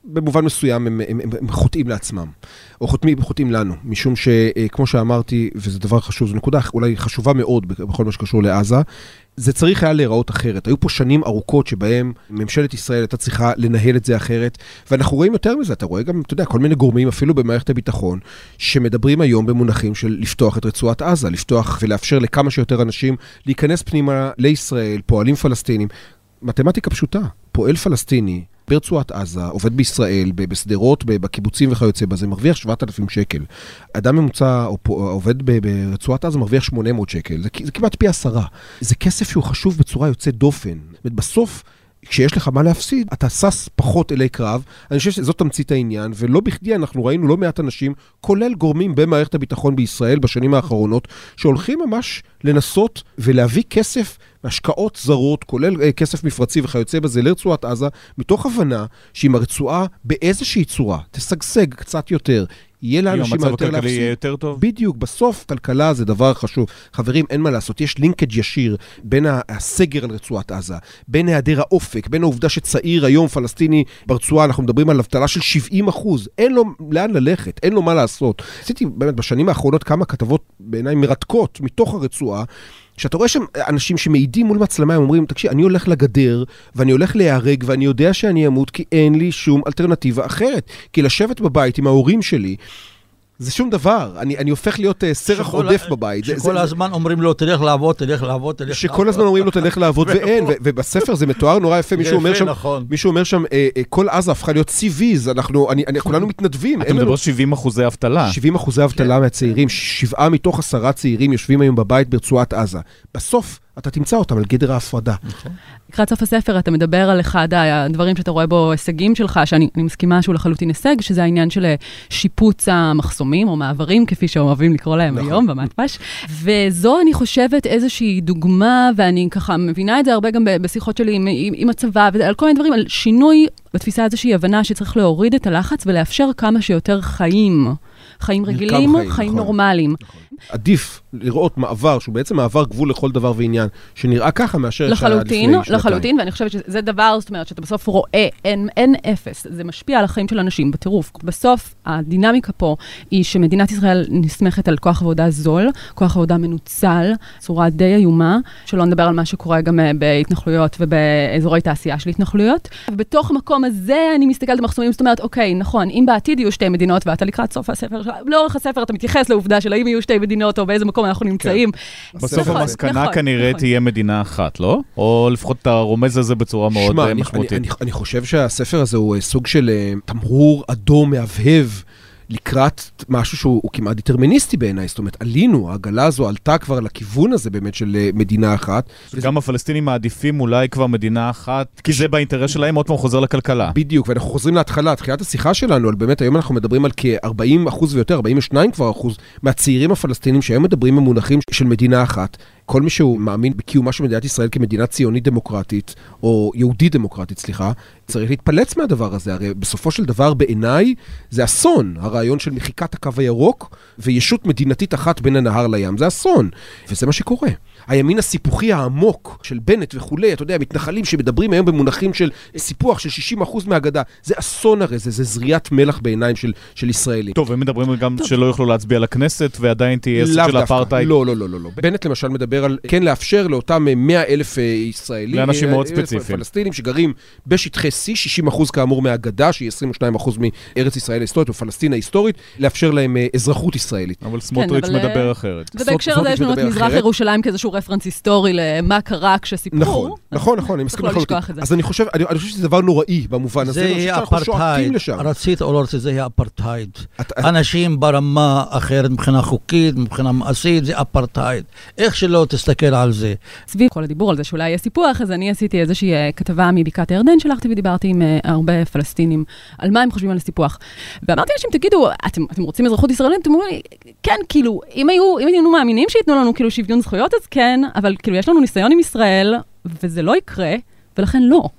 במובן מסוים הם, הם, הם, הם חוטאים לעצמם, או חוטאים, חוטאים לנו, משום שכמו שאמרתי, וזה דבר חשוב, זו נקודה אולי חשובה מאוד בכל מה שקשור לעזה, זה צריך היה להיראות אחרת. היו פה שנים ארוכות שבהם ממשלת ישראל הייתה צריכה לנהל את זה אחרת, ואנחנו רואים יותר מזה, אתה רואה גם, אתה יודע, כל מיני גורמים, אפילו במערכת הביטחון, שמדברים היום במונחים של לפתוח את רצועת עזה, לפתוח ולאפשר לכמה שיותר אנשים להיכנס פנימה לישראל, פועלים פלסטינים. מתמטיקה פשוטה, פועל פלסטיני, ברצועת עזה, עובד בישראל, בסדרות, בקיבוצים וכיוצא בזה, מרוויח שבעת אלפים שקל. אדם ממוצע עובד ברצועת עזה, מרוויח שמונה מאות שקל. זה, זה כמעט פי עשרה. זה כסף שהוא חשוב בצורה יוצאת דופן. בסוף, כשיש לך מה להפסיד, אתה סס פחות אלי קרב. אני חושב שזאת תמצית העניין, ולא בכדי אנחנו ראינו לא מעט אנשים, כולל גורמים במערכת הביטחון בישראל בשנים האחרונות, שהולכים ממש לנסות ולהביא כסף השקעות זרות, כולל כסף מפרצי וכיוצא בזה לרצועת עזה, מתוך הבנה שאם הרצועה באיזושהי צורה תשגשג קצת יותר, יהיה לאנשים יותר להפסיד. המצב הכלכלי יהיה יותר טוב? בדיוק, בסוף כלכלה זה דבר חשוב. חברים, אין מה לעשות, יש לינקג' ישיר בין הסגר על רצועת עזה, בין היעדר האופק, בין העובדה שצעיר היום פלסטיני ברצועה, אנחנו מדברים על אבטלה של שבעים אחוז, אין לו לאן ללכת, אין לו מה לעשות. עשיתי באמת בשנים האחרונות כמה כתבות בעיניי מרתקות מתוך הרצועה, שאתה רואה שם אנשים שמעידים מול מצלמה, הם אומרים, תקשיב, אני הולך לגדר, ואני הולך להיהרג, ואני יודע שאני אמות, כי אין לי שום אלטרנטיבה אחרת. כי לשבת בבית עם ההורים שלי, זה שום דבר. אני, אני הופך להיות uh, סרח עודף בבית. שכל זה, הזמן זה... אומרים לו, תלך לעבוד, תלך לעבוד, תלך שכל לעבוד. הזמן אומרים לו, תלך לעבוד, ואין. ו- ובספר זה מתואר נורא יפה. מישהו אומר שם, נכון. מישהו אומר שם, אה, אה, כל עזה הפכה להיות סי ויז, אנחנו, אני, אני, כולנו מתנדבים. אתה מדבר שבעים אחוזי אבטלה. שבעים אחוזי אבטלה מהצעירים, שבעה מתוך עשרה צעירים יושבים היום בבית ברצועת עזה. בסוף, אתה תמצא אותם על גדר ההפרדה. לקראת סוף הספר, אתה מדבר על אחד הדברים שאתה רואה בו הישגים שלך, שאני מסכימה שהוא לחלוטין הישג, שזה העניין של שיפוץ המחסומים או מעברים, כפי שאוהבים לקרוא להם היום במתפ"ש. וזו, אני חושבת, איזושהי דוגמה, ואני ככה מבינה את זה הרבה גם בשיחות שלי עם, עם, עם הצבא, ועל כל מיני דברים, על שינוי בתפיסה איזושהי הבנה שצריך להוריד את הלחץ ולאפשר כמה שיותר חיים. חיים רגילים, חיים, חיים נכון. נורמליים. נכון. עדיף לראות מעבר, שהוא בעצם מעבר גבול לכל דבר ועניין, שנראה ככה מאשר לחלוטין, לחלוטין, ואני חושבת שזה דבר, זאת אומרת, שאתה בסוף רואה, אין, אין אפס, זה משפיע על החיים של אנשים בטירוף. בסוף, הדינמיקה פה היא שמדינת ישראל נסמכת על כוח עבודה זול, כוח עבודה מנוצל, צורה די איומה, שלא נדבר על מה שקורה גם בהתנחלויות ובאזורי תעשייה של התנחלויות. ובתוך המקום הזה אני מסתכלת במחסומים, זאת אומרת, אוקיי, נכון, אם בעתיד יהיו שתי מדינות, ואתה לקראת סוף הספר, לאורך הספר אתה מתייחס לעובדה של האם יהיו שתי מדינות או באיזה מקום אנחנו נמצאים. בסוף המסקנה כנראה תהיה מדינה אחת, לא? או לפחות אתה רומז לזה בצורה מאוד משמעותית. אני חושב שהספר הזה הוא סוג של תמרור אדום מהבהב לקראת משהו שהוא כמעט דטרמיניסטי בעיניי, זאת אומרת, עלינו, העגלה הזו עלתה כבר לכיוון הזה באמת של מדינה אחת. גם הפלסטינים מעדיפים אולי כבר מדינה אחת, כי זה באינטרס שלהם, עוד פעם חוזר לכלכלה. בדיוק, ואנחנו חוזרים להתחלה, תחילת השיחה שלנו, על באמת היום אנחנו מדברים על כ-ארבעים אחוז ויותר, ארבעים ושניים כבר אחוז, מהצעירים הפלסטינים שהיום מדברים במונחים של מדינה אחת. כל מי שהוא מאמין בקיומה של מדינת ישראל כמדינה ציונית דמוקרטית, או יהודית דמוקרטית, סליחה, צריך להתפלץ מהדבר הזה. הרי בסופו של דבר בעיניי זה אסון. הרעיון של מחיקת הקו הירוק וישות מדינתית אחת בין הנהר לים, זה אסון. וזה מה שקורה. הימין הסיפוחי העמוק של בנט וכולי, אתה יודע, מתנחלים שמדברים היום במונחים של סיפוח של שישים אחוז מהגדה, זה אסון הרי, זה, זה זריית מלח בעיניים של, של ישראלים. טוב, הם מדברים גם טוב. שלא יוכלו להצביע לכנסת, ועדיין תהיה סוג של אפרטהייד. לא, לא, לא, לא, לא. בנט למשל מדבר על כן לאפשר לאותם מאה אלף ישראלים, לאנשים מאוד ספציפיים. פלסטינים שגרים בשטחי C, שישים אחוז כאמור מהגדה, שהיא עשרים ושניים אחוז מארץ ישראל ההיסטורית, או פלסטין ההיסטורית, לאפשר להם אזרחות ישראלית. אבל סמוטריץ' מדבר אחרת. ובהקשר הזה יש לנו את מזרח ירושלים כאיזשהו רפרנס היסטורי למה קרה כשסיפרו. נכון, נכון, נכון, אני מסכים לחלוטין. אז אני חושב, אני חושב שזה דבר נוראי במובן הזה. זה יהיה אפרטהייד. רצית או לא רצית, זה יהיה אפרטהייד. אנשים ברמה אחרת, מבחינה חוקית, מבחינה מעשית, זה אפרטהייד. איך שלא תסתכל על זה. סביב כל הדיבור על זה שאולי יהיה סיפוח, אז אני עשיתי איזושהי כתבה מבקעת הירדן, שלחתי ודיברתי עם הרבה פלסטינים על מה הם חושבים על הסיפוח. ואמרתי לאנשים, תגידו, אתם, אתם רוצים אזרחות ישראלית? אתם אומרים, כן, כאילו, אם היו, אם היינו מאמינים שיתנו לנו כאילו שוויון זכויות, אז כן, אבל כאילו יש לנו ניסיון עם ישראל, וזה לא יקרה, ולכן לא.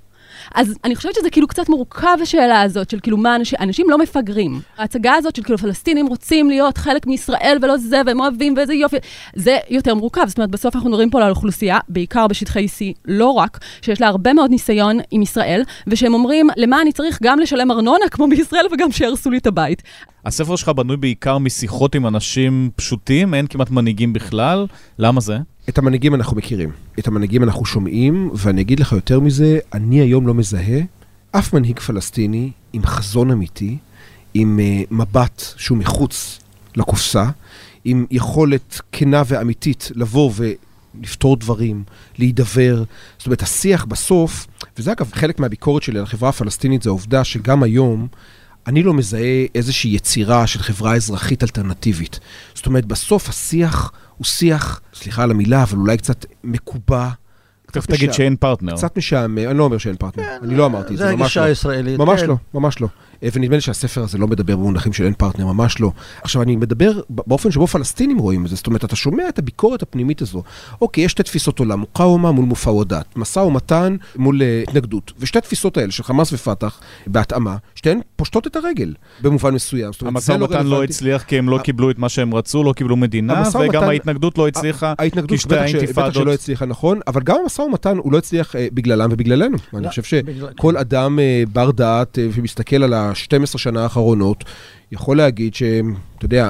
אז אני חושבת שזה כאילו קצת מורכב השאלה הזאת, של כאילו מה אנשים, אנשים לא מפגרים. ההצגה הזאת של כאילו פלסטינים רוצים להיות חלק מישראל ולא זה, והם אוהבים ואיזה יופי, זה יותר מורכב. זאת אומרת, בסוף אנחנו מדברים פה על האוכלוסייה, בעיקר בשטחי C, לא רק, שיש לה הרבה מאוד ניסיון עם ישראל, ושהם אומרים, למה אני צריך גם לשלם ארנונה כמו בישראל וגם שירסו לי את הבית. הספר שלך בנוי בעיקר משיחות עם אנשים פשוטים, אין כמעט מנהיגים בכלל. למה זה? את המנהיגים אנחנו מכירים, את המנהיגים אנחנו שומעים, ואני אגיד לך יותר מזה, אני היום לא מזהה אף מנהיג פלסטיני עם חזון אמיתי, עם uh, מבט שהוא מחוץ לקופסה, עם יכולת כנה ואמיתית לבוא ולפתור דברים, להידבר. זאת אומרת, השיח בסוף, וזה אגב חלק מהביקורת שלי על החברה הפלסטינית, זה העובדה שגם היום, אני לא מזהה איזושהי יצירה של חברה אזרחית אלטרנטיבית. זאת אומרת, בסוף השיח הוא שיח, סליחה על המילה, אבל אולי קצת מקובע. תכף תגיד שאין פרטנר. קצת משעמם, אני לא אומר שאין פרטנר, אני לא אמרתי, זה הגישה הישראלית. ממש לא, ממש לא. ונדמה לי שהספר הזה לא מדבר במונחים של אין פרטנר, ממש לא. עכשיו, אני מדבר באופן שבו פלסטינים רואים את זה, זאת אומרת, אתה שומע את הביקורת הפנימית הזו. אוקיי, יש שתי תפיסות עולם, מוקאומה מול מופאודת, משא ומתן מול התנגדות, ושתי תפיסות האלה של חמאס ופתח, בהתאמה, שתיהן פושטות את הרגל, במובן מסוים. המשא ומתן לא הצליח כי הם לא קיבלו את מה שהם רצו, לא קיבלו מדינה, וגם ההתנגדות לא הצליחה, כי שתי האינתיפאדות. שלא הצליחה, נכון, אבל גם המשא ומתן הוא לא הצליח בגללם ובגללנו. אני חושב שכל אדם בר דעת שמסתכל על ה-שתים עשרה שנה האחרונות, יכול להגיד ש, אתה יודע,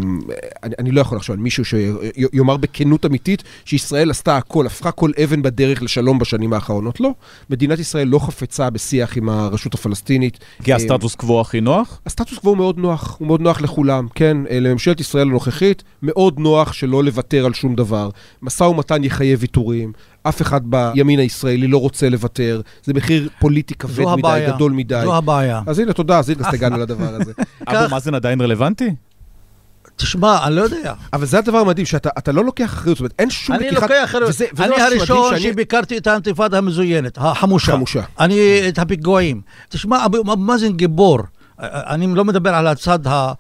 אני, אני לא יכול לחשוב על מישהו שיאמר בכנות אמיתית שישראל עשתה הכל, הפכה כל אבן בדרך לשלום בשנים האחרונות. לא. מדינת ישראל לא חפצה בשיח עם הרשות הפלסטינית. כי הסטטוס קוו הכי נוח? הסטטוס קוו הוא מאוד נוח, הוא מאוד נוח לכולם. כן, לממשלת ישראל הנוכחית, מאוד נוח שלא לוותר על שום דבר. משא ומתן יחייב ויתורים. אף אחד בימין הישראלי לא רוצה לוותר. זה מחיר פוליטי כבד מדי, גדול מדי. זו הבעיה. אז הנה, תודה, אז הנה, סתגענו לדבר הזה. אבו מאזן עדיין רלוונטי? תשמע, אני לא יודע. אבל זה הדבר המדהים, שאתה לא לוקח אחריות, זאת אומרת, אין שום לקיחת... אני לוקח אחריות. אני הראשון שביקרתי את האינתיפאדה המזוינת, החמושה. חמושה. אני, את הפיגועים. תשמע, אבו מאזן גיבור. אני לא מדבר על הצד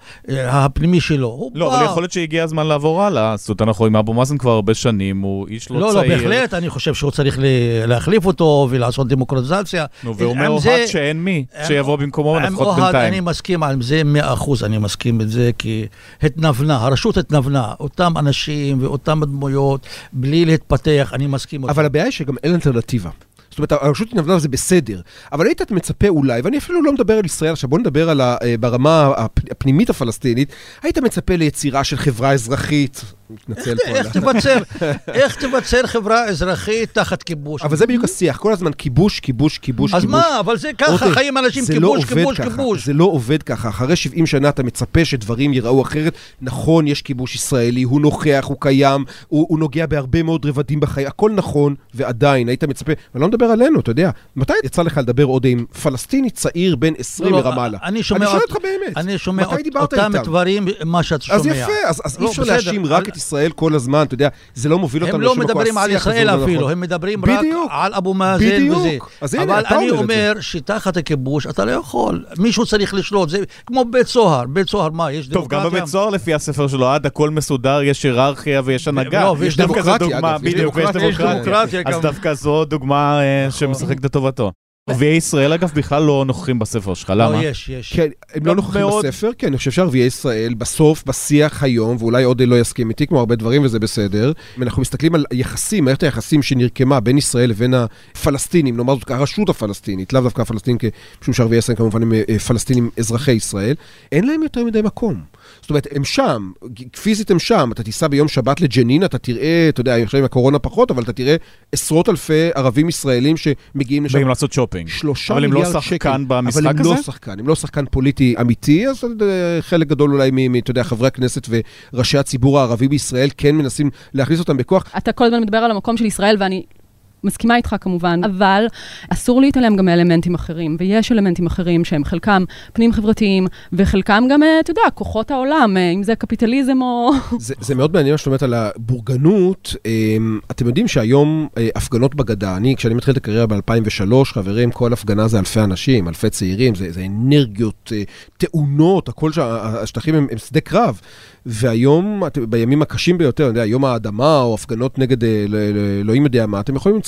הפנימי שלו. לא, אבל יכול להיות שהגיע הזמן לעבור הלאה. זאת אומרת, אנחנו עם אבו מאזן כבר הרבה שנים, הוא איש לא צעיר. לא, לא, בהחלט, אני חושב שהוא צריך להחליף אותו ולעשות דמוקרטיזציה. ואומר אוהד שאין מי שיבוא במקומו לפחות בינתיים. אני מסכים על זה, מאה אחוז אני מסכים את זה, כי התנבנה, הרשות התנבנה, אותם אנשים ואותם דמויות, בלי להתפתח, אני מסכים. אבל הבעיה היא שגם אין אלטרנטיבה. זאת אומרת, הרשות התנבנה זה בסדר, אבל היית מצפה אולי, ואני אפילו לא מדבר על ישראל, עכשיו בוא נדבר על ברמה הפנימית הפלסטינית, היית מצפה ליצירה של חברה אזרחית, מתנצל פה. איך תבצר, איך תבצר חברה אזרחית תחת כיבוש? אבל זה בדיוק השיח, כל הזמן כיבוש, כיבוש, כיבוש, אז כיבוש. מה, אבל זה ככה, חיים אנשים כיבוש, כיבוש, כיבוש. זה לא עובד ככה, אחרי שבעים שנה אתה מצפה שדברים ייראו אחרת, נכון, יש כיבוש ישראלי, הוא נוכח, הוא קיים, הוא נוגע בהרבה מאוד רבדים בחיי, הכל נכון, ועדיין היית מצפה, אבל לא מדבר עלינו, אתה יודע, מתי יצא לך לדבר עוד עם פלסטיני צעיר בין עשרים מרמאללה? אני שומע אותך באמת. אני שומע אותם דברים, מה שאתה שומע. אז יפה, אז אי אפשר להאשים רק את ישראל כל הזמן, אתה יודע, זה לא מוביל אותנו לשום מקום. הם לא מדברים על ישראל אפילו, הם מדברים רק על אבו מאזן וזה. אבל אני אומר שתחת הכיבוש אתה לא יכול, מישהו צריך לשלוט, זה כמו בית סוהר, בית סוהר מה, יש דמוקרטיה? טוב, גם בבית סוהר לפי הספר שלו, עד הכל מסודר, יש היררכיה ויש הנהגה. יש דמוקרטיה, אגב, יש דמוקרטיה. אז דווקא זו דוגמה שמשחקת לטובתו. ערביי ישראל, אגב, בכלל לא נוכחים בספר שלך, למה? לא, יש, יש. כן, הם לא נוכחים בספר, כן, אני חושב שערביי ישראל, בסוף, בשיח היום, ואולי עוד לא יסכים איתי, כמו הרבה דברים, וזה בסדר, אנחנו מסתכלים על יחסים, מערכת היחסים שנרקמה בין ישראל לבין הפלסטינים, נאמר זאת, הרשות הפלסטינית, לאו דווקא הפלסטינים, משום שערביי ישראל כמובן הם פלסטינים אזרחי ישראל, אין להם יותר מדי מקום. זאת אומרת, הם שם, פיזית הם שם, אתה תיסע ביום שבת לג'נין, אתה תראה, אתה יודע, עכשיו עם הקורונה פחות, אבל אתה תראה עשרות אלפי ערבים ישראלים שמגיעים לשם. באים לעשות שופינג. שלושה אבל הם מיליארד לא שקל. שחקן במשחק אבל הם הזה? לא שחקן, הם לא שחקן פוליטי אמיתי, אז חלק גדול אולי מ, אתה יודע, חברי הכנסת וראשי הציבור הערבי בישראל כן מנסים להכניס אותם בכוח. אתה כל הזמן מדבר על המקום של ישראל, ואני מסכימה איתך כמובן, אבל אסור להתעלם גם מאלמנטים אחרים, ויש אלמנטים אחרים שהם חלקם פנים חברתיים, וחלקם גם, אתה יודע, כוחות העולם, אם זה קפיטליזם או... זה, זה מאוד מעניין שאת אומרת על הבורגנות. אתם יודעים שהיום הפגנות בגדה, אני, כשאני מתחיל את הקריירה ב-אלפיים ושלוש, חברים, כל הפגנה זה אלפי אנשים, אלפי צעירים, זה, זה אנרגיות, תאונות, הכל שהשטחים הם, הם שדה קרב. והיום, בימים הקשים ביותר, יודע, יום האדמה או הפגנות נגד אלוהים יודע מה, אתם יכולים למצוא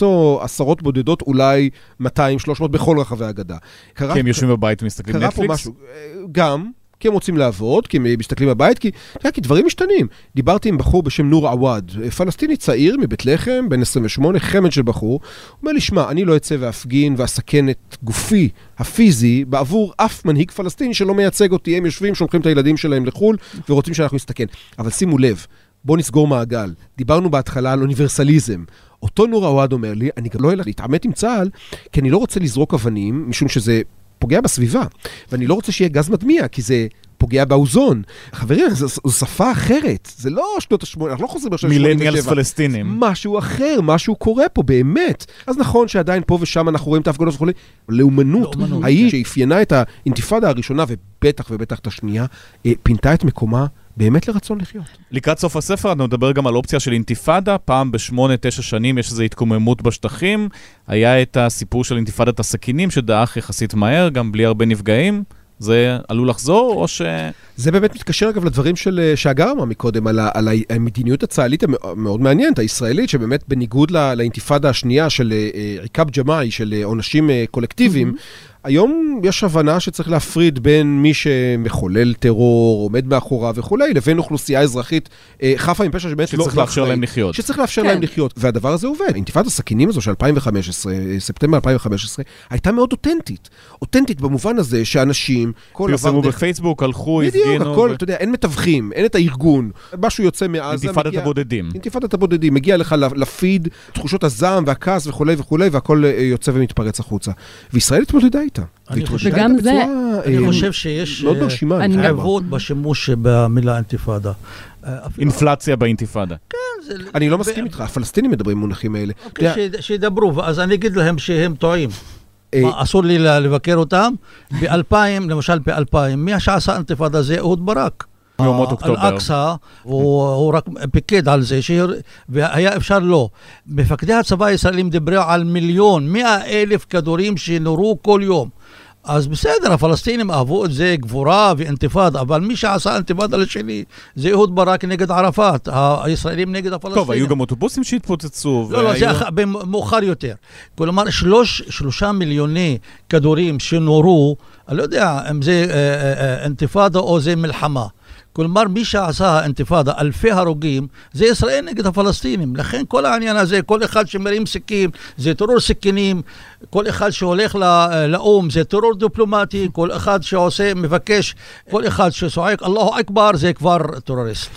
למצוא עשרות בודדות, אולי מאתיים שלוש מאות בכל רחבי הגדה. כי הם יושבים בבית ומסתכלים נטפליקס? קרה פה משהו, גם, כי הם רוצים לעבוד, כי הם מסתכלים בבית, כי, כי דברים משתנים. דיברתי עם בחור בשם נור עווד, פלסטיני צעיר מבית לחם, בן עשרים ושמונה, חמד של בחור. הוא אומר לי, שמע, אני לא אצא ואפגין ואסכן את גופי הפיזי בעבור אף מנהיג פלסטיני שלא מייצג אותי. הם יושבים, שולחים את הילדים שלהם לחול, ורוצים שאנחנו נסתכן. אבל שימו לב, בוא נסגור מעגל. דיברנו בהתחלה על אוניברסליזם. אותו נור עווד אומר לי, אני גם לא אלך להתעמת עם צה"ל, כי אני לא רוצה לזרוק אבנים, משום שזה פוגע בסביבה, ואני לא רוצה שיהיה גז מדמיע, כי זה פוגע באוזון. חברים, זו, זו שפה אחרת, זה לא שנות השמונה, אנחנו לא חוזרים עכשיו מילניאלס פלסטינים. משהו אחר, משהו קורה פה, באמת. אז נכון שעדיין פה ושם אנחנו רואים את ההפגנות וכו', לאומנות, ההיא שאפיינה את האינתיפאדה הראשונה, ובטח ובטח את השנייה, פינתה את מקומה באמת לרצון לחיות. לקראת סוף הספר, אנחנו נדבר גם על אופציה של אינתיפאדה, פעם בשמונה, תשע שנים יש איזו התקוממות בשטחים, היה את הסיפור של אינתיפאדת הסכינים, שדעך יחסית מהר, גם בלי הרבה נפגעים, זה עלול לחזור, או ש... זה באמת מתקשר אגב לדברים של שאגר אמר מקודם, על, על המדיניות הצה"לית המאוד מעניינת, הישראלית, שבאמת בניגוד לא, לאינתיפאדה השנייה של עיקב ג'מאעי, של עונשים קולקטיביים, mm-hmm. היום יש הבנה שצריך להפריד בין מי שמחולל טרור, עומד מאחורה וכו', לבין אוכלוסייה אזרחית חפה עם פשע שבאמת לא... שצריך לאפשר להם לחיות. שצריך לאפשר להם לחיות, והדבר הזה עובד. אינתיפאדת הסכינים הזו של אלפיים וחמש עשרה, ספטמבר אלפיים וחמש עשרה, הייתה מאוד אותנטית. אותנטית במובן הזה שאנשים... פרסמו בפייסבוק, הלכו, הפגינו... הכל, אתה יודע, אין מתווכים, אין את הארגון. משהו יוצא מעזה... אינתיפאדת הבודדים. אינתיפאדת הבודדים. מגיע לך לפיד, תחושות הזעם והכעס וכו' וכו', והכל יוצא ומתפרץ החוצה. וישראל התמודדה איתה. וגם זה... אני חושב שיש עיוות בשימוש במילה אינתיפאדה. אינפלציה באינתיפאדה. אני לא מסכים איתך, הפלסטינים מדברים מונחים האלה. שידברו, אז אני אגיד להם שהם טועים. אסור לי לבקר אותם. ב-אלפיים, למשל ב-אלפיים, מי שעשה אינתיפאדה זה אהוד ברק. אל-אקסא, הוא רק פיקד על זה, והיה אפשר לא. מפקדי הצבא הישראלים דיברו על מיליון, מאה אלף כדורים שנורו כל יום. אז בסדר, הפלסטינים אהבו את זה גבורה ואינתיפאדה, אבל מי שעשה אינתיפאדה לשני, זה אהוד ברק נגד ערפאת, הישראלים נגד הפלסטינים. טוב, היו גם אוטובוסים שהתפוצצו. לא, לא, זה מאוחר יותר. כלומר, שלוש, שלושה מיליוני כדורים שנורו, אני לא יודע אם זה אינתיפאדה או זה מלחמה. כלומר, מי שעשה אינתיפאדה, אלפי הרוגים, זה ישראל נגד הפלסטינים. לכן כל העניין הזה, כל אחד שמרים סיכים, זה טרור סכינים, כל אחד שהולך לאום, זה טרור דיפלומטי, כל אחד שעושה, מבקש, כל אחד שצועק, אללהו אכבר, זה כבר טרוריסט.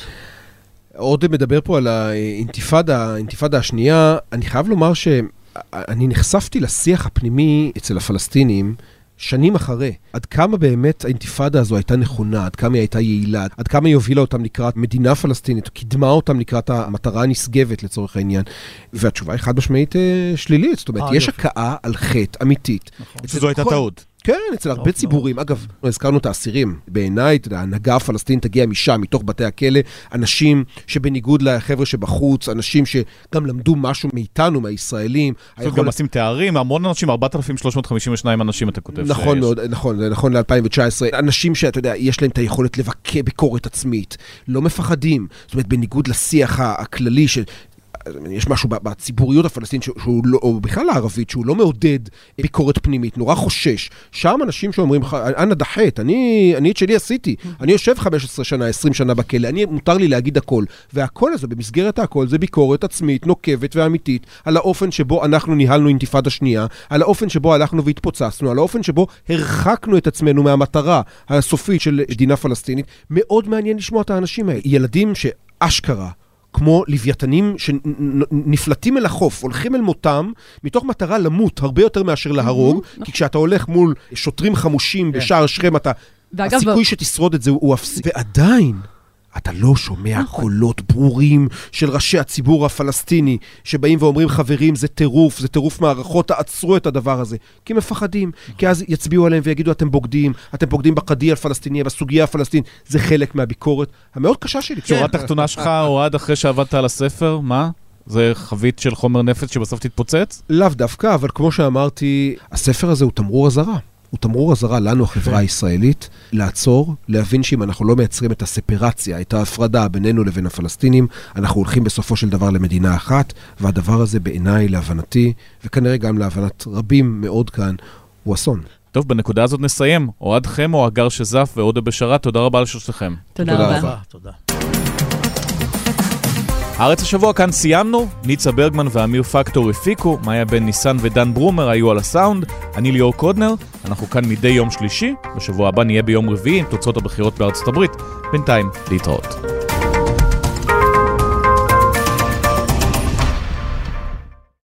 עוד מדבר פה על האינתיפאדה, האינתיפאדה השנייה. אני חייב לומר שאני נחשפתי לשיח הפנימי אצל הפלסטינים, שנים אחרי, עד כמה באמת האינתיפאדה הזו הייתה נכונה, עד כמה היא הייתה יעילה, עד כמה היא הובילה אותם לקראת מדינה פלסטינית, קידמה אותם לקראת המטרה הנשגבת לצורך העניין. והתשובה היא חד משמעית שלילית, זאת אומרת, יש הכאה על חטא אמיתית. שזו הייתה טעות. כן, אצל הרבה ציבורים. אגב, הזכרנו את האסירים. בעיניי, ההנהגה הפלסטינית תגיע משם, מתוך בתי הכלא, אנשים שבניגוד לחבר'ה שבחוץ, אנשים שגם למדו משהו מאיתנו, מהישראלים. זאת גם עושים תארים, המון אנשים, ארבעת אלפים שלוש מאות חמישים ושניים אנשים, אתה כותב. נכון מאוד, נכון, נכון ל-אלפיים תשע עשרה. אנשים שאתה יודע, יש להם את היכולת לבקר ביקורת עצמית, לא מפחדים. זאת אומרת, בניגוד לשיח הכללי של... יש משהו בציבוריות הפלסטינית, שהוא לא, או בכלל הערבית, שהוא לא מעודד ביקורת פנימית, נורא חושש. שם אנשים שאומרים, אנא דחת, אני, אני את שלי עשיתי, אני יושב חמש עשרה שנה, עשרים שנה בכלא, אני, מותר לי להגיד הכל. והכל הזה, במסגרת הכל, זה ביקורת עצמית, נוקבת ואמיתית, על האופן שבו אנחנו ניהלנו אינתיפאדה שנייה, על האופן שבו הלכנו והתפוצצנו, על האופן שבו הרחקנו את עצמנו מהמטרה הסופית של מדינה פלסטינית. מאוד מעניין לשמוע את האנשים האלה. ילדים שאשכרה, כמו לוויתנים שנפלטים אל החוף, הולכים אל מותם, מתוך מטרה למות הרבה יותר מאשר להרוג, כי כשאתה הולך מול שוטרים חמושים בשער שכם, הסיכוי שתשרוד את זה הוא אפסי. ועדיין, אתה לא שומע קולות ברורים של ראשי הציבור הפלסטיני, שבאים ואומרים, חברים, זה טירוף, זה טירוף מערכות, תעצרו את הדבר הזה. כי מפחדים, כי אז יצביעו עליהם ויגידו, אתם בוגדים, אתם בוגדים בקדיה הפלסטיניה, בסוגיה הפלסטינית. זה חלק מהביקורת המאוד קשה שלי. שורה תחתונה שלך, או עד אחרי שעבדת על הספר, מה? זה חבית של חומר נפץ שבסוף תתפוצץ? לאו דווקא, אבל כמו שאמרתי, הספר הזה הוא תמרור אזהרה. הוא תמרור אזהרה לנו, החברה הישראלית, לעצור, להבין שאם אנחנו לא מייצרים את הספרציה, את ההפרדה בינינו לבין הפלסטינים, אנחנו הולכים בסופו של דבר למדינה אחת, והדבר הזה בעיניי, להבנתי, וכנראה גם להבנת רבים מאוד כאן, הוא אסון. טוב, בנקודה הזאת נסיים. אוהד חמו, הגר שזף ועודה בשרת, תודה רבה לשלושתכם. תודה, תודה רבה. רבה. תודה. הארץ השבוע כאן סיימנו, ניצה ברגמן ואמיר פקטור הפיקו, מאיה בן ניסן ודן ברומר היו על הסאונד, אני ליאור קודנר, אנחנו כאן מדי יום שלישי, בשבוע הבא נהיה ביום רביעי עם תוצאות הבחירות בארצות הברית, בינתיים להתראות.